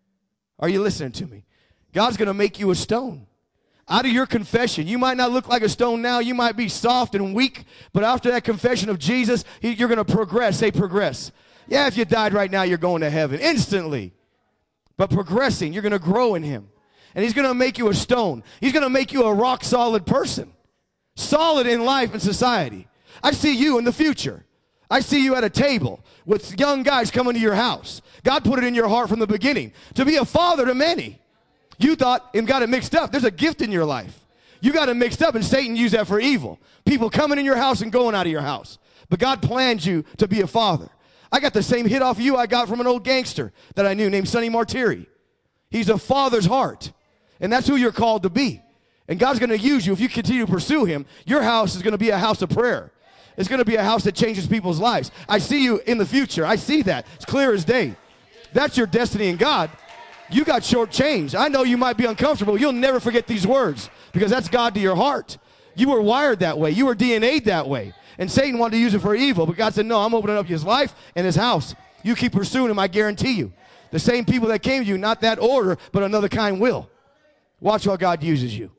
Are you listening to me? God's going to make you a stone. Out of your confession, you might not look like a stone now. You might be soft and weak. But after that confession of Jesus, you're going to progress. Say progress. Yeah, if you died right now, you're going to heaven instantly. But progressing, you're going to grow in him. And he's going to make you a stone. He's going to make you a rock-solid person. Solid in life and society. I see you in the future. I see you at a table with young guys coming to your house. God put it in your heart from the beginning to be a father to many. You thought and got it mixed up. There's a gift in your life. You got it mixed up, and Satan used that for evil. People coming in your house and going out of your house. But God planned you to be a father. I got the same hit off you I got from an old gangster that I knew named Sonny Martiri. He's a father's heart. And that's who you're called to be. And God's going to use you if you continue to pursue him. Your house is going to be a house of prayer. It's going to be a house that changes people's lives. I see you in the future. I see that. It's clear as day. That's your destiny in God. You got shortchanged. I know you might be uncomfortable. You'll never forget these words because that's God to your heart. You were wired that way. You were D N A'd that way. And Satan wanted to use it for evil. But God said, no, I'm opening up his life and his house. You keep pursuing him, I guarantee you. The same people that came to you, not that order, but another kind will. Watch how God uses you.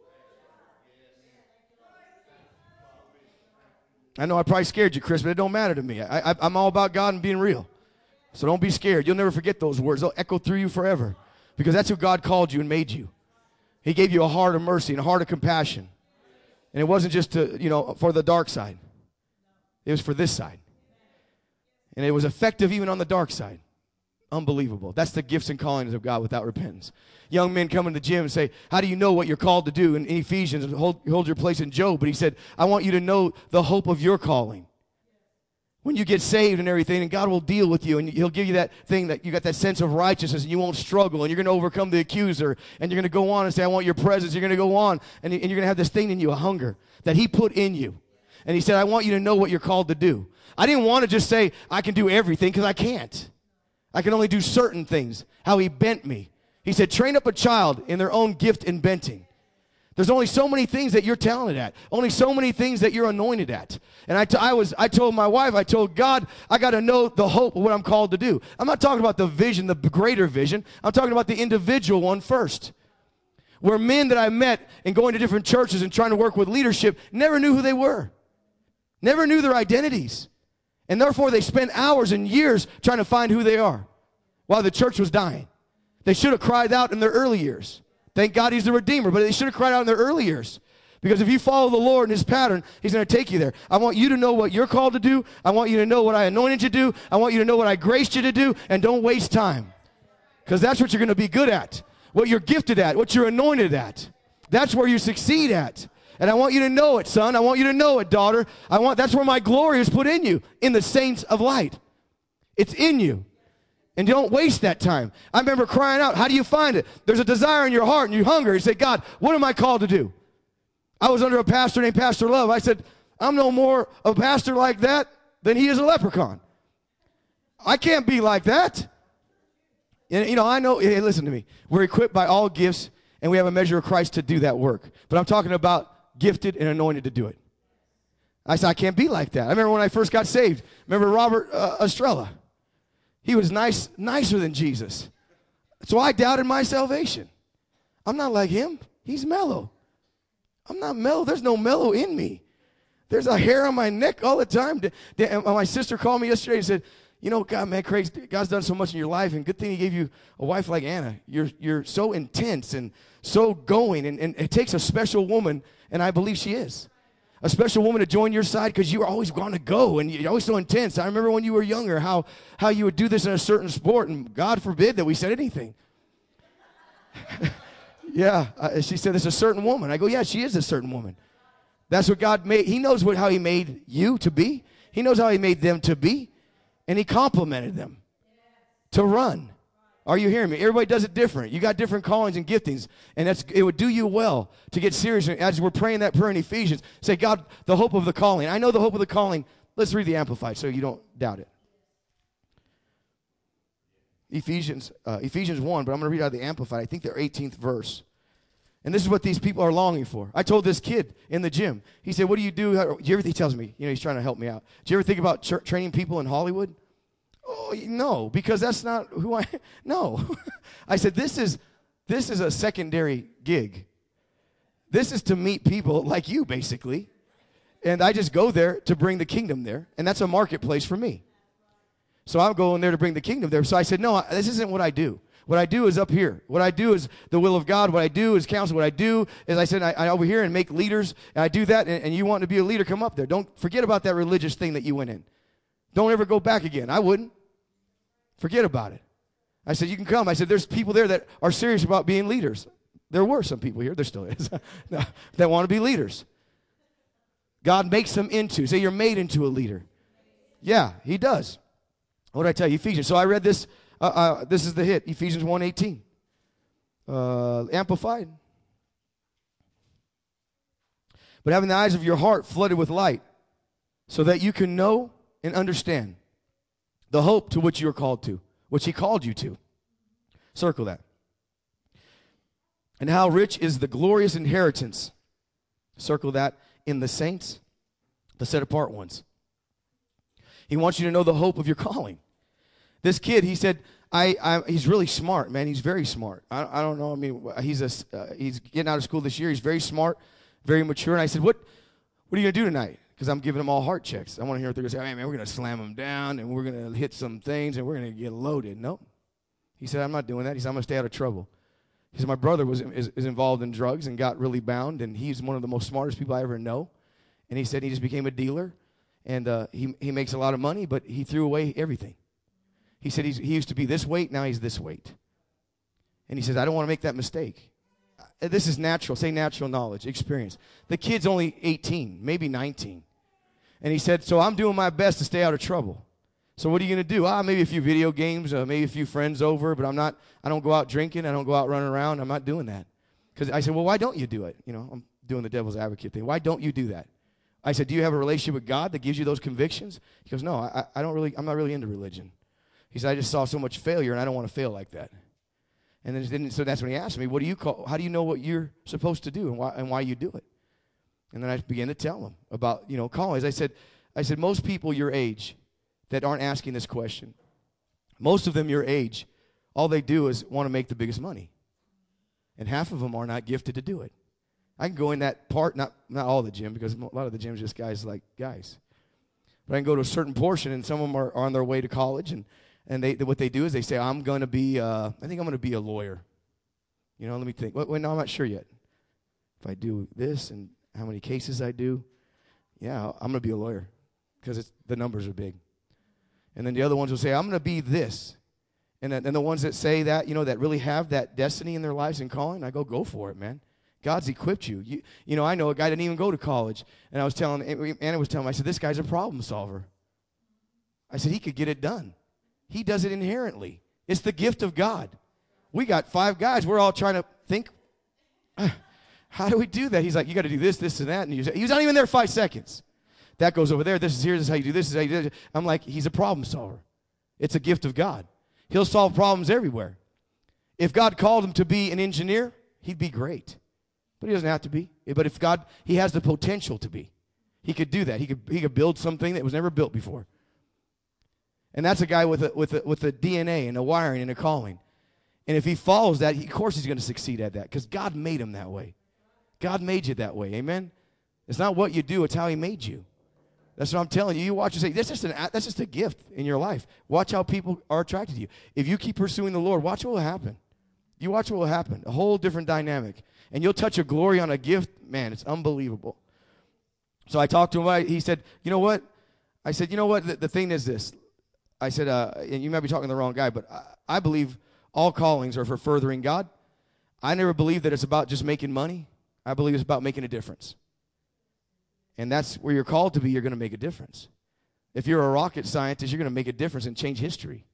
I know I probably scared you, Chris, but it don't matter to me. I, I, I'm all about God and being real. So don't be scared. You'll never forget those words. They'll echo through you forever because that's who God called you and made you. He gave you a heart of mercy and a heart of compassion. And it wasn't just to, you know, for the dark side. It was for this side. And it was effective even on the dark side. Unbelievable. That's the gifts and callings of God without repentance. Young men come in the gym and say, how do you know what you're called to do? In Ephesians, hold, hold your place in Job. But he said, I want you to know the hope of your calling. When you get saved and everything, and God will deal with you, and he'll give you that thing that you got that sense of righteousness, and you won't struggle, and you're going to overcome the accuser, and you're going to go on and say, I want your presence. You're going to go on, and, and you're going to have this thing in you, a hunger that he put in you. And he said, I want you to know what you're called to do. I didn't want to just say, I can do everything, because I can't. I can only do certain things, how he bent me. He said, train up a child in their own gift and benting. There's only so many things that you're talented at. Only so many things that you're anointed at. And I, t- I, was, I told my wife, I told God, I got to know the hope of what I'm called to do. I'm not talking about the vision, the greater vision. I'm talking about the individual one first. Where men that I met and going to different churches and trying to work with leadership never knew who they were. Never knew their identities. And therefore, they spent hours and years trying to find who they are while the church was dying. They should have cried out in their early years. Thank God he's the Redeemer, but they should have cried out in their early years. Because if you follow the Lord and his pattern, he's going to take you there. I want you to know what you're called to do. I want you to know what I anointed you to do. I want you to know what I graced you to do. And don't waste time. Because that's what you're going to be good at. What you're gifted at. What you're anointed at. That's where you succeed at. And I want you to know it, son. I want you to know it, daughter. I want, that's where my glory is put in you. In the saints of light. It's in you. And don't waste that time. I remember crying out, how do you find it? There's a desire in your heart and you hunger. You say, God, what am I called to do? I was under a pastor named Pastor Love. I said, I'm no more a pastor like that than he is a leprechaun. I can't be like that. And, you know, I know, hey, listen to me. We're equipped by all gifts, and we have a measure of Christ to do that work. But I'm talking about gifted and anointed to do it. I said, I can't be like that. I remember when I first got saved. Remember Robert uh, Estrella? He was nice, nicer than Jesus. So I doubted my salvation. I'm not like him. He's mellow. I'm not mellow. There's no mellow in me. There's a hair on my neck all the time. My sister called me yesterday and said, you know, God, man, Craig, God's done so much in your life, and good thing he gave you a wife like Anna. You're you're so intense and so going, and, and it takes a special woman, and I believe she is. A special woman to join your side because you were always going to go, and you're always so intense. I remember when you were younger how, how you would do this in a certain sport, and God forbid that we said anything. Yeah, uh, she said, there's a certain woman. I go, yeah, she is a certain woman. That's what God made. He knows what how he made you to be. He knows how he made them to be. And he complimented them to run. Are you hearing me? Everybody does it different. You got different callings and giftings. And that's it would do you well to get serious. As we're praying that prayer in Ephesians, say, God, the hope of the calling. I know the hope of the calling. Let's read the Amplified so you don't doubt it. Ephesians, uh, Ephesians one, but I'm going to read out of the Amplified. I think their eighteenth verse. And this is what these people are longing for. I told this kid in the gym. He said, what do you do? Do you ever, he tells me, you know, he's trying to help me out. Do you ever think about tra- training people in Hollywood? Oh, no, because that's not who I, no. I said, this is, this is a secondary gig. This is to meet people like you, basically. And I just go there to bring the kingdom there. And that's a marketplace for me. So I'm going there to bring the kingdom there. So I said, no, this isn't what I do. What I do is up here. What I do is the will of God. What I do is counsel. What I do is I said, I, I over here and make leaders. And I do that. And, and you want to be a leader, come up there. Don't forget about that religious thing that you went in. Don't ever go back again. I wouldn't. Forget about it. I said, you can come. I said, there's people there that are serious about being leaders. There were some people here. There still is. that want to be leaders. God makes them into. Say, you're made into a leader. Yeah, he does. What did I tell you? Ephesians. So I read this. Uh, uh, this is the hit. Ephesians one eighteen. Uh, amplified. But having the eyes of your heart flooded with light, so that you can know and understand the hope to which you are called to, which he called you to. Circle that. And how rich is the glorious inheritance. Circle that in the saints, the set apart ones. He wants you to know the hope of your calling. This kid, he said, I, I he's really smart, man. He's very smart. I, I don't know. I mean, he's a, uh, he's getting out of school this year. He's very smart, very mature. And I said, what, what are you going to do tonight? Because I'm giving them all heart checks. I want to hear what they're going to say. Hey, man, we're going to slam them down, and we're going to hit some things, and we're going to get loaded. No. He said, I'm not doing that. He said, I'm going to stay out of trouble. He said, my brother was is, is involved in drugs and got really bound, and he's one of the most smartest people I ever know. And he said he just became a dealer, and uh, he, he makes a lot of money, but he threw away everything. He said he's, he used to be this weight, now he's this weight. And he says, I don't want to make that mistake. This is natural. Say natural knowledge, experience. The kid's only eighteen, maybe nineteen. And he said, so I'm doing my best to stay out of trouble. So what are you going to do? Ah, maybe a few video games, uh, maybe a few friends over, but I'm not, I don't go out drinking. I don't go out running around. I'm not doing that. Because I said, well, why don't you do it? You know, I'm doing the devil's advocate thing. Why don't you do that? I said, do you have a relationship with God that gives you those convictions? He goes, no, I, I don't really, I'm not really into religion. He said, I just saw so much failure, and I don't want to fail like that. And then, then so that's when he asked me, what do you call, how do you know what you're supposed to do and why, and why you do it? And then I began to tell him about, you know, callings. I said, I said, most people your age that aren't asking this question, most of them your age, all they do is want to make the biggest money. And half of them are not gifted to do it. I can go in that part, not not all the gym, because a lot of the gyms just guys like guys. But I can go to a certain portion, and some of them are, are on their way to college, and, and they what they do is they say, I'm going to be, uh, I think I'm going to be a lawyer. You know, let me think. Well, well, no, I'm not sure yet. If I do this and how many cases I do, yeah, I'm going to be a lawyer because the numbers are big. And then the other ones will say, I'm going to be this. And then and the ones that say that, you know, that really have that destiny in their lives and calling, I go, go for it, man. God's equipped you. You, you know, I know a guy didn't even go to college. And I was telling, Anna was telling me, I said, this guy's a problem solver. I said, he could get it done. He does it inherently. It's the gift of God. We got five guys. We're all trying to think, how do we do that? He's like, you got to do this, this, and that. And he was not even there five seconds. That goes over there. This is here. This is how you do this. This is how you do it. I'm like, he's a problem solver. It's a gift of God. He'll solve problems everywhere. If God called him to be an engineer, he'd be great. But he doesn't have to be. But if God, he has the potential to be. He could do that. He could, he could build something that was never built before. And that's a guy with a, with a, with a D N A and a wiring and a calling. And if he follows that, he, of course he's going to succeed at that because God made him that way. God made you that way. Amen? It's not what you do. It's how he made you. That's what I'm telling you. You watch and say, that's just, an, that's just a gift in your life. Watch how people are attracted to you. If you keep pursuing the Lord, watch what will happen. You watch what will happen. A whole different dynamic. And you'll touch a glory on a gift. Man, it's unbelievable. So I talked to him. He said, you know what? I said, you know what? The, the thing is this. I said, uh, and you might be talking to the wrong guy, but I, I believe all callings are for furthering God. I never believe that it's about just making money. I believe it's about making a difference. And that's where you're called to be. You're going to make a difference. If you're a rocket scientist, you're going to make a difference and change history.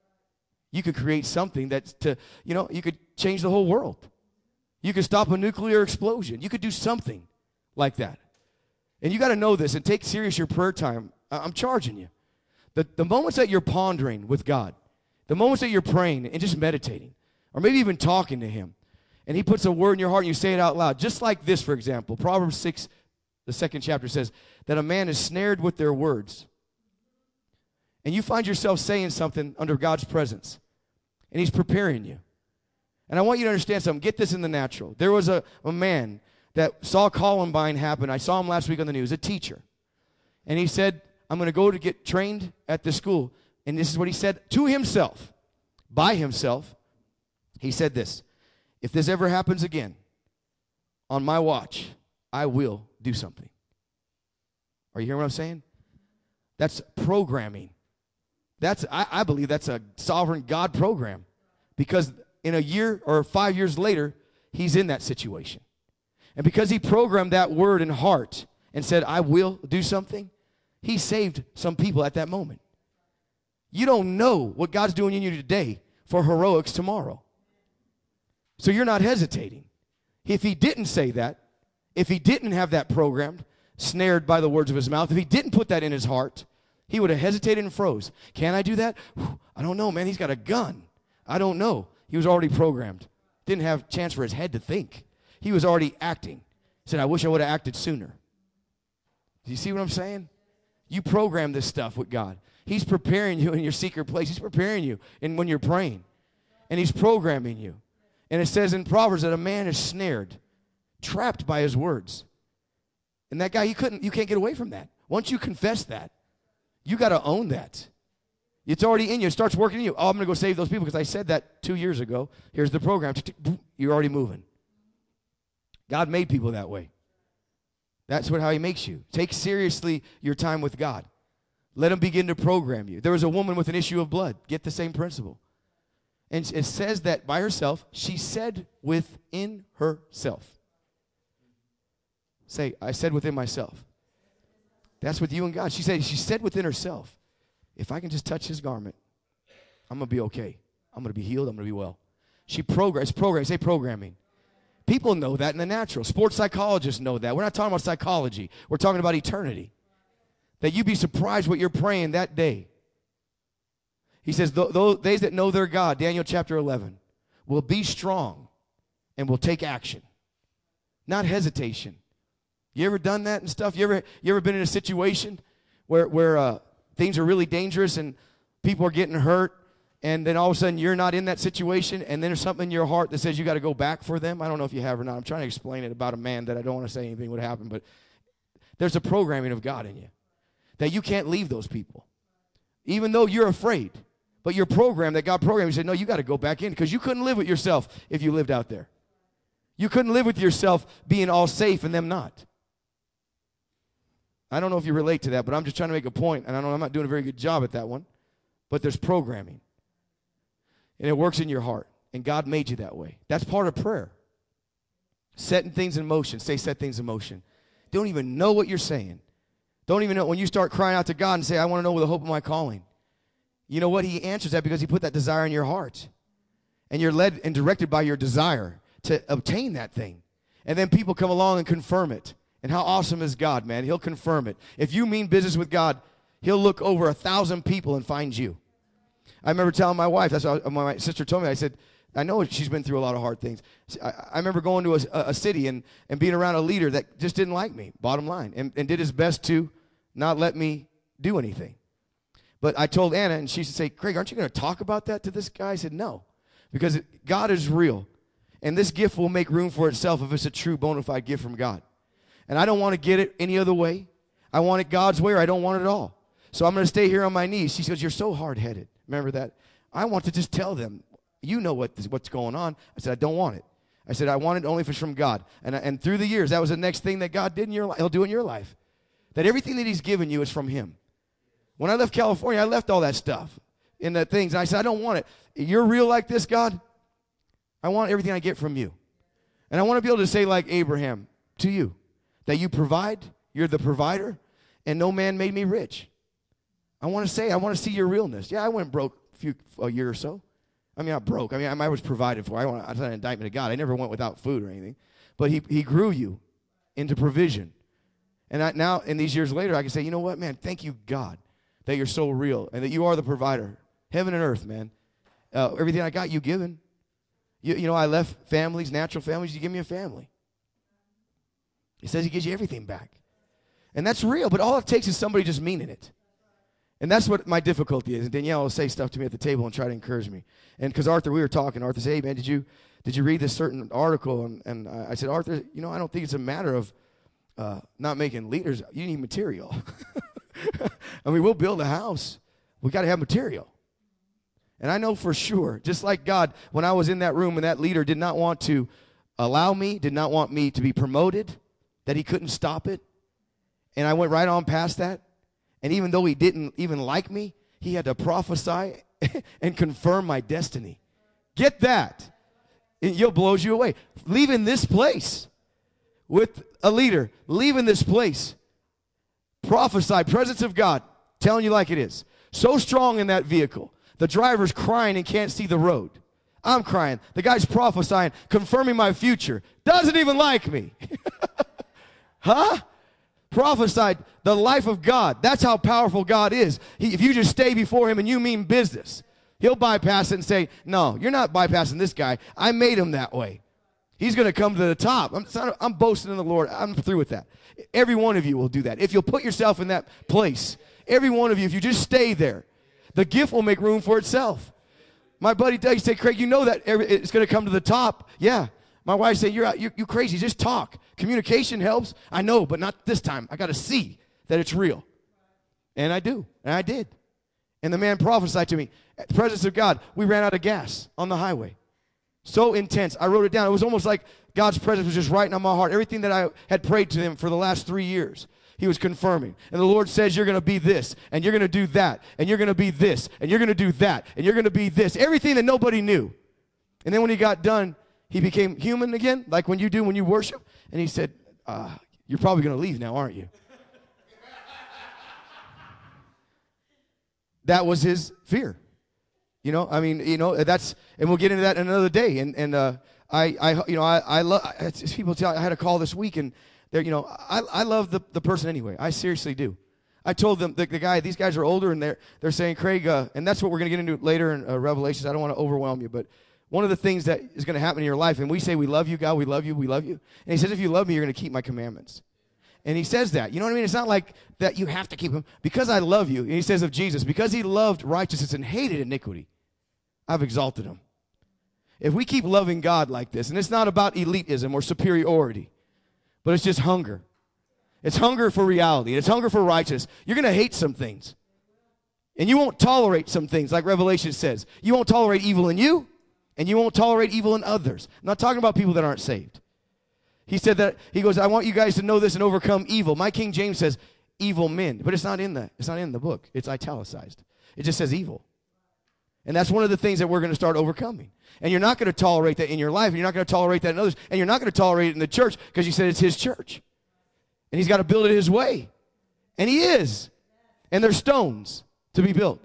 You could create something that's to, you know, you could change the whole world. You could stop a nuclear explosion. You could do something like that. And you got to know this and take serious your prayer time. I'm charging you. The, the moments that you're pondering with God, the moments that you're praying and just meditating, or maybe even talking to him, and he puts a word in your heart and you say it out loud, just like this, for example. Proverbs six, the second chapter says that a man is snared with their words. And you find yourself saying something under God's presence, and he's preparing you. And I want you to understand something. Get this in the natural. There was a, a man that saw Columbine happen. I saw him last week on the news, a teacher. And he said, I'm going to go to get trained at the school. And this is what he said to himself, by himself. He said this, if this ever happens again on my watch, I will do something. Are you hearing what I'm saying? That's programming. That's I, I believe that's a sovereign God program. Because in a year or five years later, he's in that situation. And because he programmed that word in heart and said, I will do something, he saved some people at that moment. You don't know what God's doing in you today for heroics tomorrow. So you're not hesitating. If he didn't say that, if he didn't have that programmed, snared by the words of his mouth, if he didn't put that in his heart, he would have hesitated and froze. Can I do that? Whew, I don't know, man. He's got a gun. I don't know. He was already programmed. Didn't have a chance for his head to think. He was already acting. He said, I wish I would have acted sooner. Do you see what I'm saying? You program this stuff with God. He's preparing you in your secret place. He's preparing you in when you're praying. And he's programming you. And it says in Proverbs that a man is snared, trapped by his words. And that guy, you couldn't, you can't get away from that. Once you confess that, you got to own that. It's already in you. It starts working in you. Oh, I'm going to go save those people because I said that two years ago. Here's the program. You're already moving. God made people that way. That's what how he makes you. Take seriously your time with God. Let him begin to program you. There was a woman with an issue of blood. Get the same principle. And it says that by herself, she said within herself. Say, I said within myself. That's with you and God. She said, she said within herself, if I can just touch his garment, I'm going to be okay. I'm going to be healed. I'm going to be well. She programs, program, say programming. People know that in the natural. Sports psychologists know that. We're not talking about psychology. We're talking about eternity. That you'd be surprised what you're praying that day. He says, those that know their God, Daniel chapter eleven, will be strong and will take action. Not hesitation. You ever done that and stuff? You ever you ever been in a situation where, where uh, things are really dangerous and people are getting hurt, and then all of a sudden you're not in that situation, and then there's something in your heart that says you got to go back for them? I don't know if you have or not. I'm trying to explain it about a man that I don't want to say anything would happen, but there's a programming of God in you. that you can't leave those people. Even though you're afraid. But you're programmed, that God programmed, He said, no, you got to go back in because you couldn't live with yourself if you lived out there. You couldn't live with yourself being all safe and them not. I don't know if you relate to that, but I'm just trying to make a point, and I know I'm not doing a very good job at that one, but there's programming. And it works in your heart, and God made you that way. That's part of prayer. Setting things in motion. Say, set things in motion. Don't even know what you're saying. Don't even know. When you start crying out to God and say, I want to know the hope of my calling. You know what? He answers that because He put that desire in your heart. And you're led and directed by your desire to obtain that thing. And then people come along and confirm it. And how awesome is God, man? He'll confirm it. If you mean business with God, He'll look over a thousand people and find you. I remember telling my wife, that's what my sister told me, I said, I know she's been through a lot of hard things. I, I remember going to a, a city and, and being around a leader that just didn't like me, bottom line, and, and did his best to not let me do anything. But I told Anna, and she used to say, Craig, aren't you going to talk about that to this guy? I said, no, because it, God is real, and this gift will make room for itself if it's a true bona fide gift from God. And I don't want to get it any other way. I want it God's way, or I don't want it at all. So I'm going to stay here on my knees. She goes, you're so hard-headed. Remember that? I want to just tell them, you know what this, what's going on. I said, I don't want it. I said, I want it only if it's from God. And, I, and through the years, that was the next thing that God did in your life. He'll do in your life. That everything that He's given you is from Him. When I left California, I left all that stuff in the things. And I said, I don't want it. You're real like this, God. I want everything I get from you. And I want to be able to say like Abraham to you, that you provide, you're the provider, and no man made me rich. I want to say, I want to see your realness. Yeah, I went broke a, few, a year or so. I mean, not broke. I mean, I was provided for. I want. That's not an indictment of God. I never went without food or anything. But he, he grew you into provision. And I, now, in these years later, I can say, you know what, man, thank you, God, that you're so real and that you are the provider. Heaven and earth, man. Uh, everything I got, you given. You, you know, I left families, natural families. You give me a family. He says He gives you everything back. And that's real, but all it takes is somebody just meaning it. And that's what my difficulty is. And Danielle will say stuff to me at the table and try to encourage me. And because Arthur, we were talking, Arthur said, hey, man, did you did you read this certain article? And, and I said, Arthur, you know, I don't think it's a matter of uh, not making leaders. You need material. I mean, we'll build a house. We got to have material. And I know for sure, just like God, when I was in that room and that leader did not want to allow me, did not want me to be promoted, that he couldn't stop it. And I went right on past that. And even though he didn't even like me, he had to prophesy and confirm my destiny. Get that. It blows you away. Leaving this place with a leader, leaving this place, prophesy, presence of God, telling you like it is. So strong in that vehicle. The driver's crying and can't see the road. I'm crying. The guy's prophesying, confirming my future. Doesn't even like me. Huh? Prophesied the life of God. That's how powerful God is. He, if you just stay before Him and you mean business, He'll bypass it and say, no, you're not bypassing this guy. I made him that way. He's going to come to the top. I'm, I'm boasting in the Lord. I'm through with that. Every one of you will do that. If you'll put yourself in that place, every one of you, if you just stay there, the gift will make room for itself. My buddy Doug said, Craig, you know that it's going to come to the top. Yeah. My wife said, you're, you're, you're crazy. Just talk. Communication helps. I know, but not this time. I got to see that it's real. And I do. And I did. And the man prophesied to me, at the presence of God, we ran out of gas on the highway. So intense. I wrote it down. It was almost like God's presence was just writing on my heart. Everything that I had prayed to Him for the last three years, He was confirming. And the Lord says, you're going to be this, and you're going to do that, and you're going to be this, and you're going to do that, and you're going to be this. Everything that nobody knew. And then when He got done, He became human again, like when you do when you worship. And He said, uh, you're probably going to leave now, aren't you? That was His fear. You know, I mean, you know, that's, and we'll get into that another day. And, and uh, I, I, you know, I, I love, people tell, I had a call this week, and they're, you know, I, I love the, the person anyway. I seriously do. I told them, the, the guy, these guys are older, and they're, they're saying, Craig, uh, and that's what we're going to get into later in uh, Revelations. I don't want to overwhelm you, but one of the things that is going to happen in your life, and we say, we love you, God, we love you, we love you. And He says, if you love me, you're going to keep my commandments. And He says that. You know what I mean? It's not like that you have to keep them. Because I love you, and He says of Jesus, because He loved righteousness and hated iniquity, I've exalted Him. If we keep loving God like this, and it's not about elitism or superiority, but it's just hunger. It's hunger for reality. It's hunger for righteousness. You're going to hate some things. And you won't tolerate some things, like Revelation says. You won't tolerate evil in you, and you won't tolerate evil in others. I'm not talking about people that aren't saved. He said that, he goes, I want you guys to know this and overcome evil. My King James says evil men, but it's not in the, it's not in the book. It's italicized. It just says evil. And that's one of the things that we're going to start overcoming. And you're not going to tolerate that in your life. And you're not going to tolerate that in others. And you're not going to tolerate it in the church because you said it's his church. And he's got to build it his way. And he is. And there's stones to be built.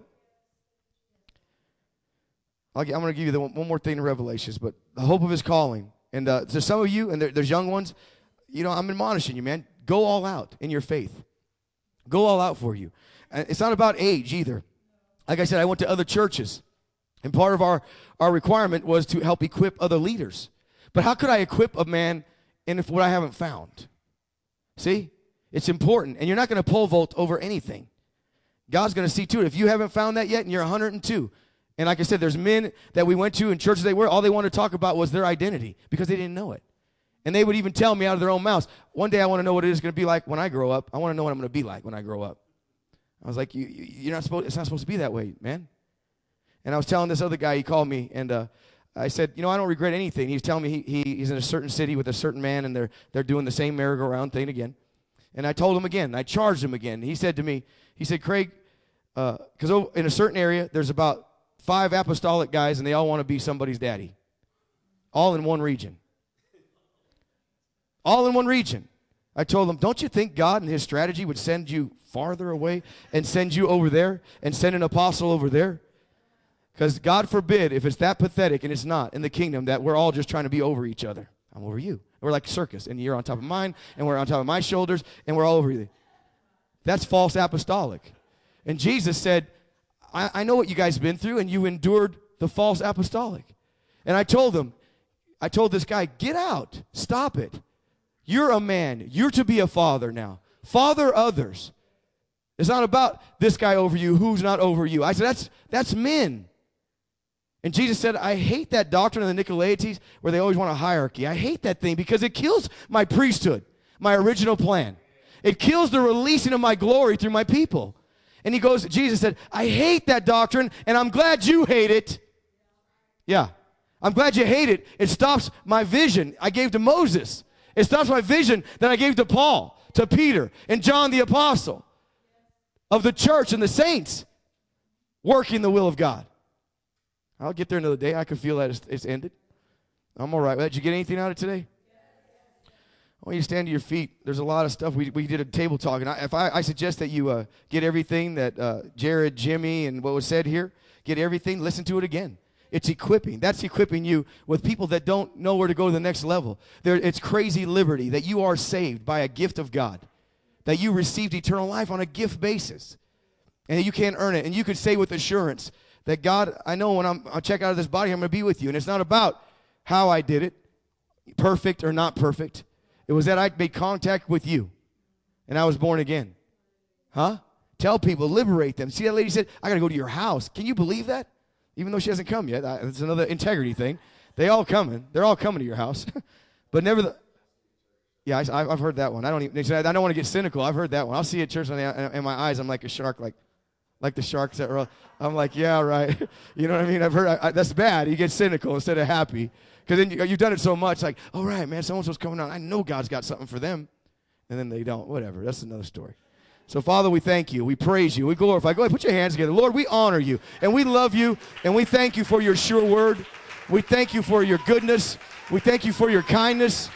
I'll, I'm going to give you the one, one more thing in Revelations, but the hope of his calling. And uh, to some of you, and there, there's young ones, you know, I'm admonishing you, man. Go all out in your faith. Go all out for you. And it's not about age either. Like I said, I went to other churches. And part of our, our requirement was to help equip other leaders. But how could I equip a man in what I haven't found? See? It's important. And you're not going to pole vault over anything. God's going to see to it. If you haven't found that yet and you're one hundred two, and like I said, there's men that we went to in churches they were, all they wanted to talk about was their identity because they didn't know it. And they would even tell me out of their own mouths, one day I want to know what it is going to be like when I grow up. I want to know what I'm going to be like when I grow up. I was like, you, you, you're not supposed, it's not supposed to be that way, man. And I was telling this other guy, he called me, and uh, I said, you know, I don't regret anything. He was telling me he, he, he's in a certain city with a certain man, and they're, they're doing the same merry-go-round thing again. And I told him again, I charged him again. He said to me, he said, Craig, because uh, in a certain area, there's about five apostolic guys, and they all want to be somebody's daddy. All in one region. All in one region. I told him, don't you think God and his strategy would send you farther away and send you over there and send an apostle over there? Because God forbid, if it's that pathetic, and it's not, in the kingdom, that we're all just trying to be over each other. I'm over you. We're like a circus, and you're on top of mine, and we're on top of my shoulders, and we're all over you. That's false apostolic. And Jesus said, I, I know what you guys have been through, and you endured the false apostolic. And I told them, I told this guy, get out. Stop it. You're a man. You're to be a father now. Father others. It's not about this guy over you, who's not over you. I said, that's, that's men. And Jesus said, I hate that doctrine of the Nicolaitans where they always want a hierarchy. I hate that thing because it kills my priesthood, my original plan. It kills the releasing of my glory through my people. And he goes, Jesus said, I hate that doctrine, and I'm glad you hate it. Yeah, I'm glad you hate it. It stops my vision I gave to Moses. It stops my vision that I gave to Paul, to Peter, and John the Apostle, of the church and the saints working the will of God. I'll get there another day. I can feel that it's, it's ended. I'm all right with that. Did you get anything out of today? I want you to stand to your feet. There's a lot of stuff. We we did a table talk, and I, if I, I suggest that you uh, get everything that uh, Jared, Jimmy, and what was said here, get everything, listen to it again. It's equipping. That's equipping you with people that don't know where to go to the next level. There, it's crazy liberty that you are saved by a gift of God, that you received eternal life on a gift basis, and that you can't earn it. And you could say with assurance that God, I know when I'm, I check out of this body, I'm going to be with you. And it's not about how I did it, perfect or not perfect. It was that I made contact with you, and I was born again. Huh? Tell people, liberate them. See, that lady said, I got to go to your house. Can you believe that? Even though she hasn't come yet. It's another integrity thing. They all coming. They're all coming to your house. But never the... Yeah, I, I've heard that one. I don't even... I don't want to get cynical. I've heard that one. I'll see at church, and in my eyes, I'm like a shark, like like the sharks that were... I'm like, yeah, right. You know what I mean? I've heard... I, I, that's bad. You get cynical instead of happy. Because then you, you've done it so much, like, all right, man, so-and-so's coming on. I know God's got something for them. And then they don't. Whatever. That's another story. So, Father, we thank you. We praise you. We glorify. Go ahead, put your hands together. Lord, we honor you, and we love you, and we thank you for your sure word. We thank you for your goodness. We thank you for your kindness.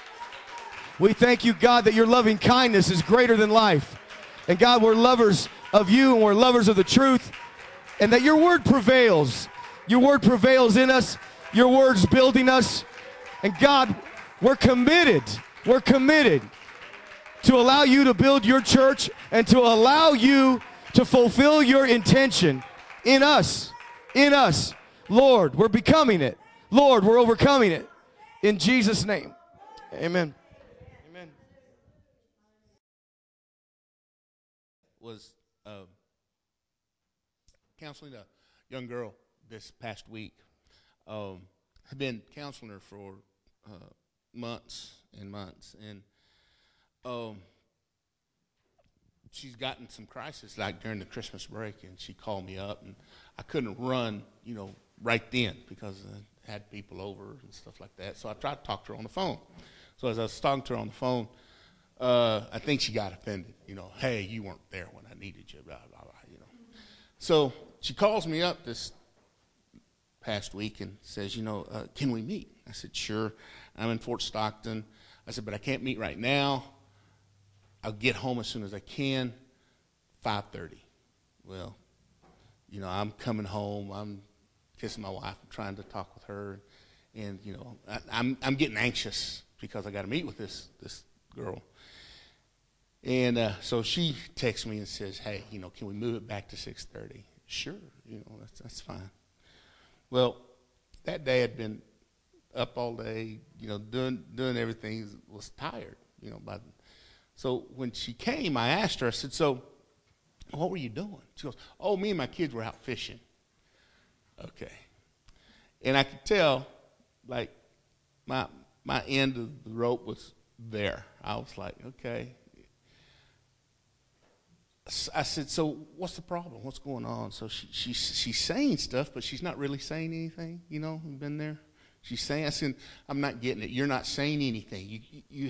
We thank you, God, that your loving kindness is greater than life. And, God, we're lovers of you, and we're lovers of the truth, and that your word prevails. Your word prevails in us. Your word's building us. And, God, we're committed. We're committed to allow you to build your church and to allow you to fulfill your intention in us, in us. Lord, we're becoming it. Lord, we're overcoming it. In Jesus' name, amen. Amen. Was uh, counseling a young girl this past week. Um, I've been counseling her for uh, months and months, and Um, she's gotten some crisis like during the Christmas break, and she called me up, and I couldn't run, you know, right then because I had people over and stuff like that. So I tried to talk to her on the phone. So as I was talking to her on the phone, uh, I think she got offended. You know, hey, you weren't there when I needed you, blah, blah, blah, you know. So she calls me up this past week and says, you know, uh, can we meet? I said, sure. I'm in Fort Stockton. I said, but I can't meet right now. I'll get home as soon as I can, five thirty. Well, you know, I'm coming home. I'm kissing my wife. I'm trying to talk with her. And, you know, I, I'm I'm getting anxious because I got to meet with this this girl. And uh, so she texts me and says, hey, you know, can we move it back to six thirty? Sure, you know, that's, that's fine. Well, that day I'd been up all day, you know, doing doing everything, was tired, you know. By, so when she came, I asked her, I said, so what were you doing? She goes, oh, me and my kids were out fishing. Okay. And I could tell, like, my my end of the rope was there. I was like, okay. I said, so what's the problem? What's going on? So she, she she's saying stuff, but she's not really saying anything. You know, you've been there. She's saying, I said, I'm not getting it. You're not saying anything. You, you,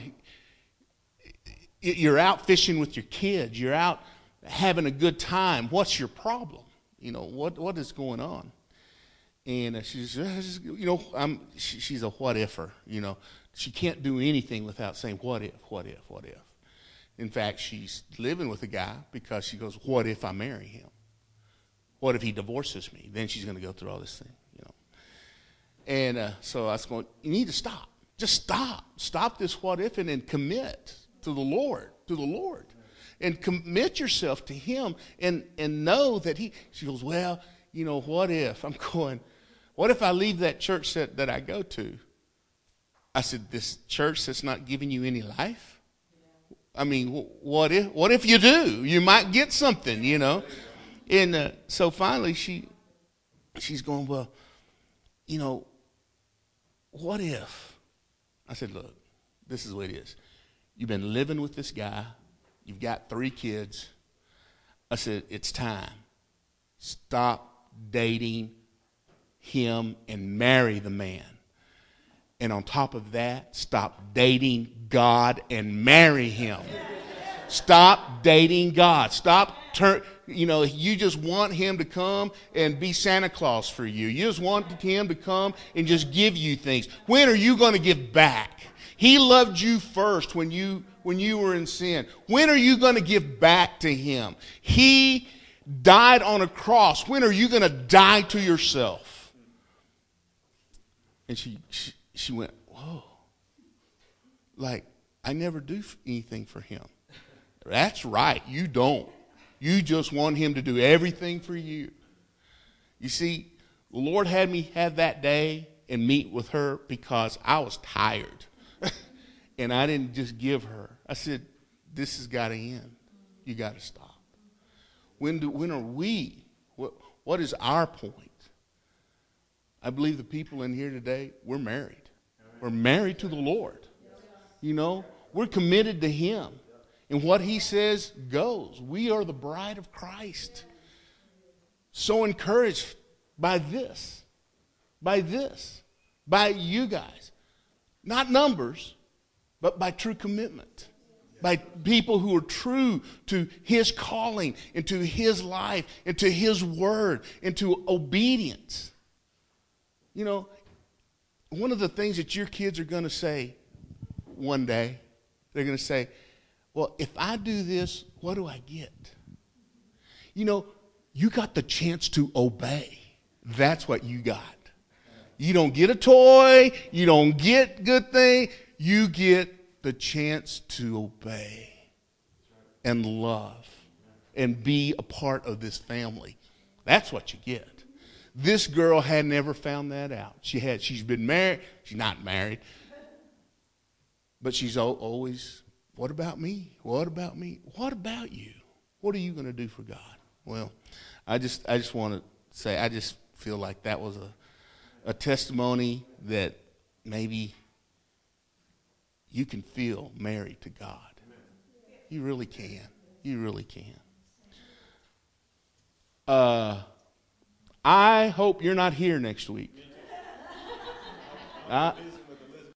you're out fishing with your kids. You're out having a good time. What's your problem? You know, what what is going on? And uh, she's, you know, I'm, she, she's a what-ifer. You know, she can't do anything without saying, what if, what if, what if. In fact, she's living with a guy because she goes, what if I marry him? What if he divorces me? Then she's going to go through all this thing, you know. And uh, so I was going, you need to stop. Just stop. Stop this what if and then commit to the Lord, to the Lord. And commit yourself to him and, and know that he, she goes, well, you know, what if? I'm going, what if I leave that church that, that I go to? I said, this church that's not giving you any life? I mean, what if what if you do? You might get something, you know. And uh, so finally she she's going, well, you know, what if? I said, look, this is what it is. You've been living with this guy. You've got three kids. I said, it's time. Stop dating him and marry the man. And on top of that, stop dating God and marry him. Stop dating God. Stop, tur- you know, you just want him to come and be Santa Claus for you. You just want him to come and just give you things. When are you going to give back? He loved you first when you when you were in sin. When are you going to give back to him? He died on a cross. When are you going to die to yourself? And she, she She went, whoa, like, I never do anything for him. That's right, you don't. You just want him to do everything for you. You see, the Lord had me have that day and meet with her because I was tired. And I didn't just give her. I said, this has got to end. You got to stop. When do, when are we, what, what is our point? I believe the people in here today, we're married. We're married to the Lord. You know, we're committed to him. And what he says goes. We are the bride of Christ. So encouraged by this, by this, by you guys. Not numbers, but by true commitment. By people who are true to his calling, and to his life, and to his word, and to obedience. You know, one of the things that your kids are going to say one day, they're going to say, well, if I do this, what do I get? You know, you got the chance to obey. That's what you got. You don't get a toy. You don't get good thing. You get the chance to obey and love and be a part of this family. That's what you get. This girl had never found that out. She had, she's been married. She's not married. But she's always, what about me? What about me? What about you? What are you going to do for God? Well, I just I just want to say, I just feel like that was a, a testimony that maybe you can feel married to God. You really can. You really can. Uh, I hope you're not here next week. I,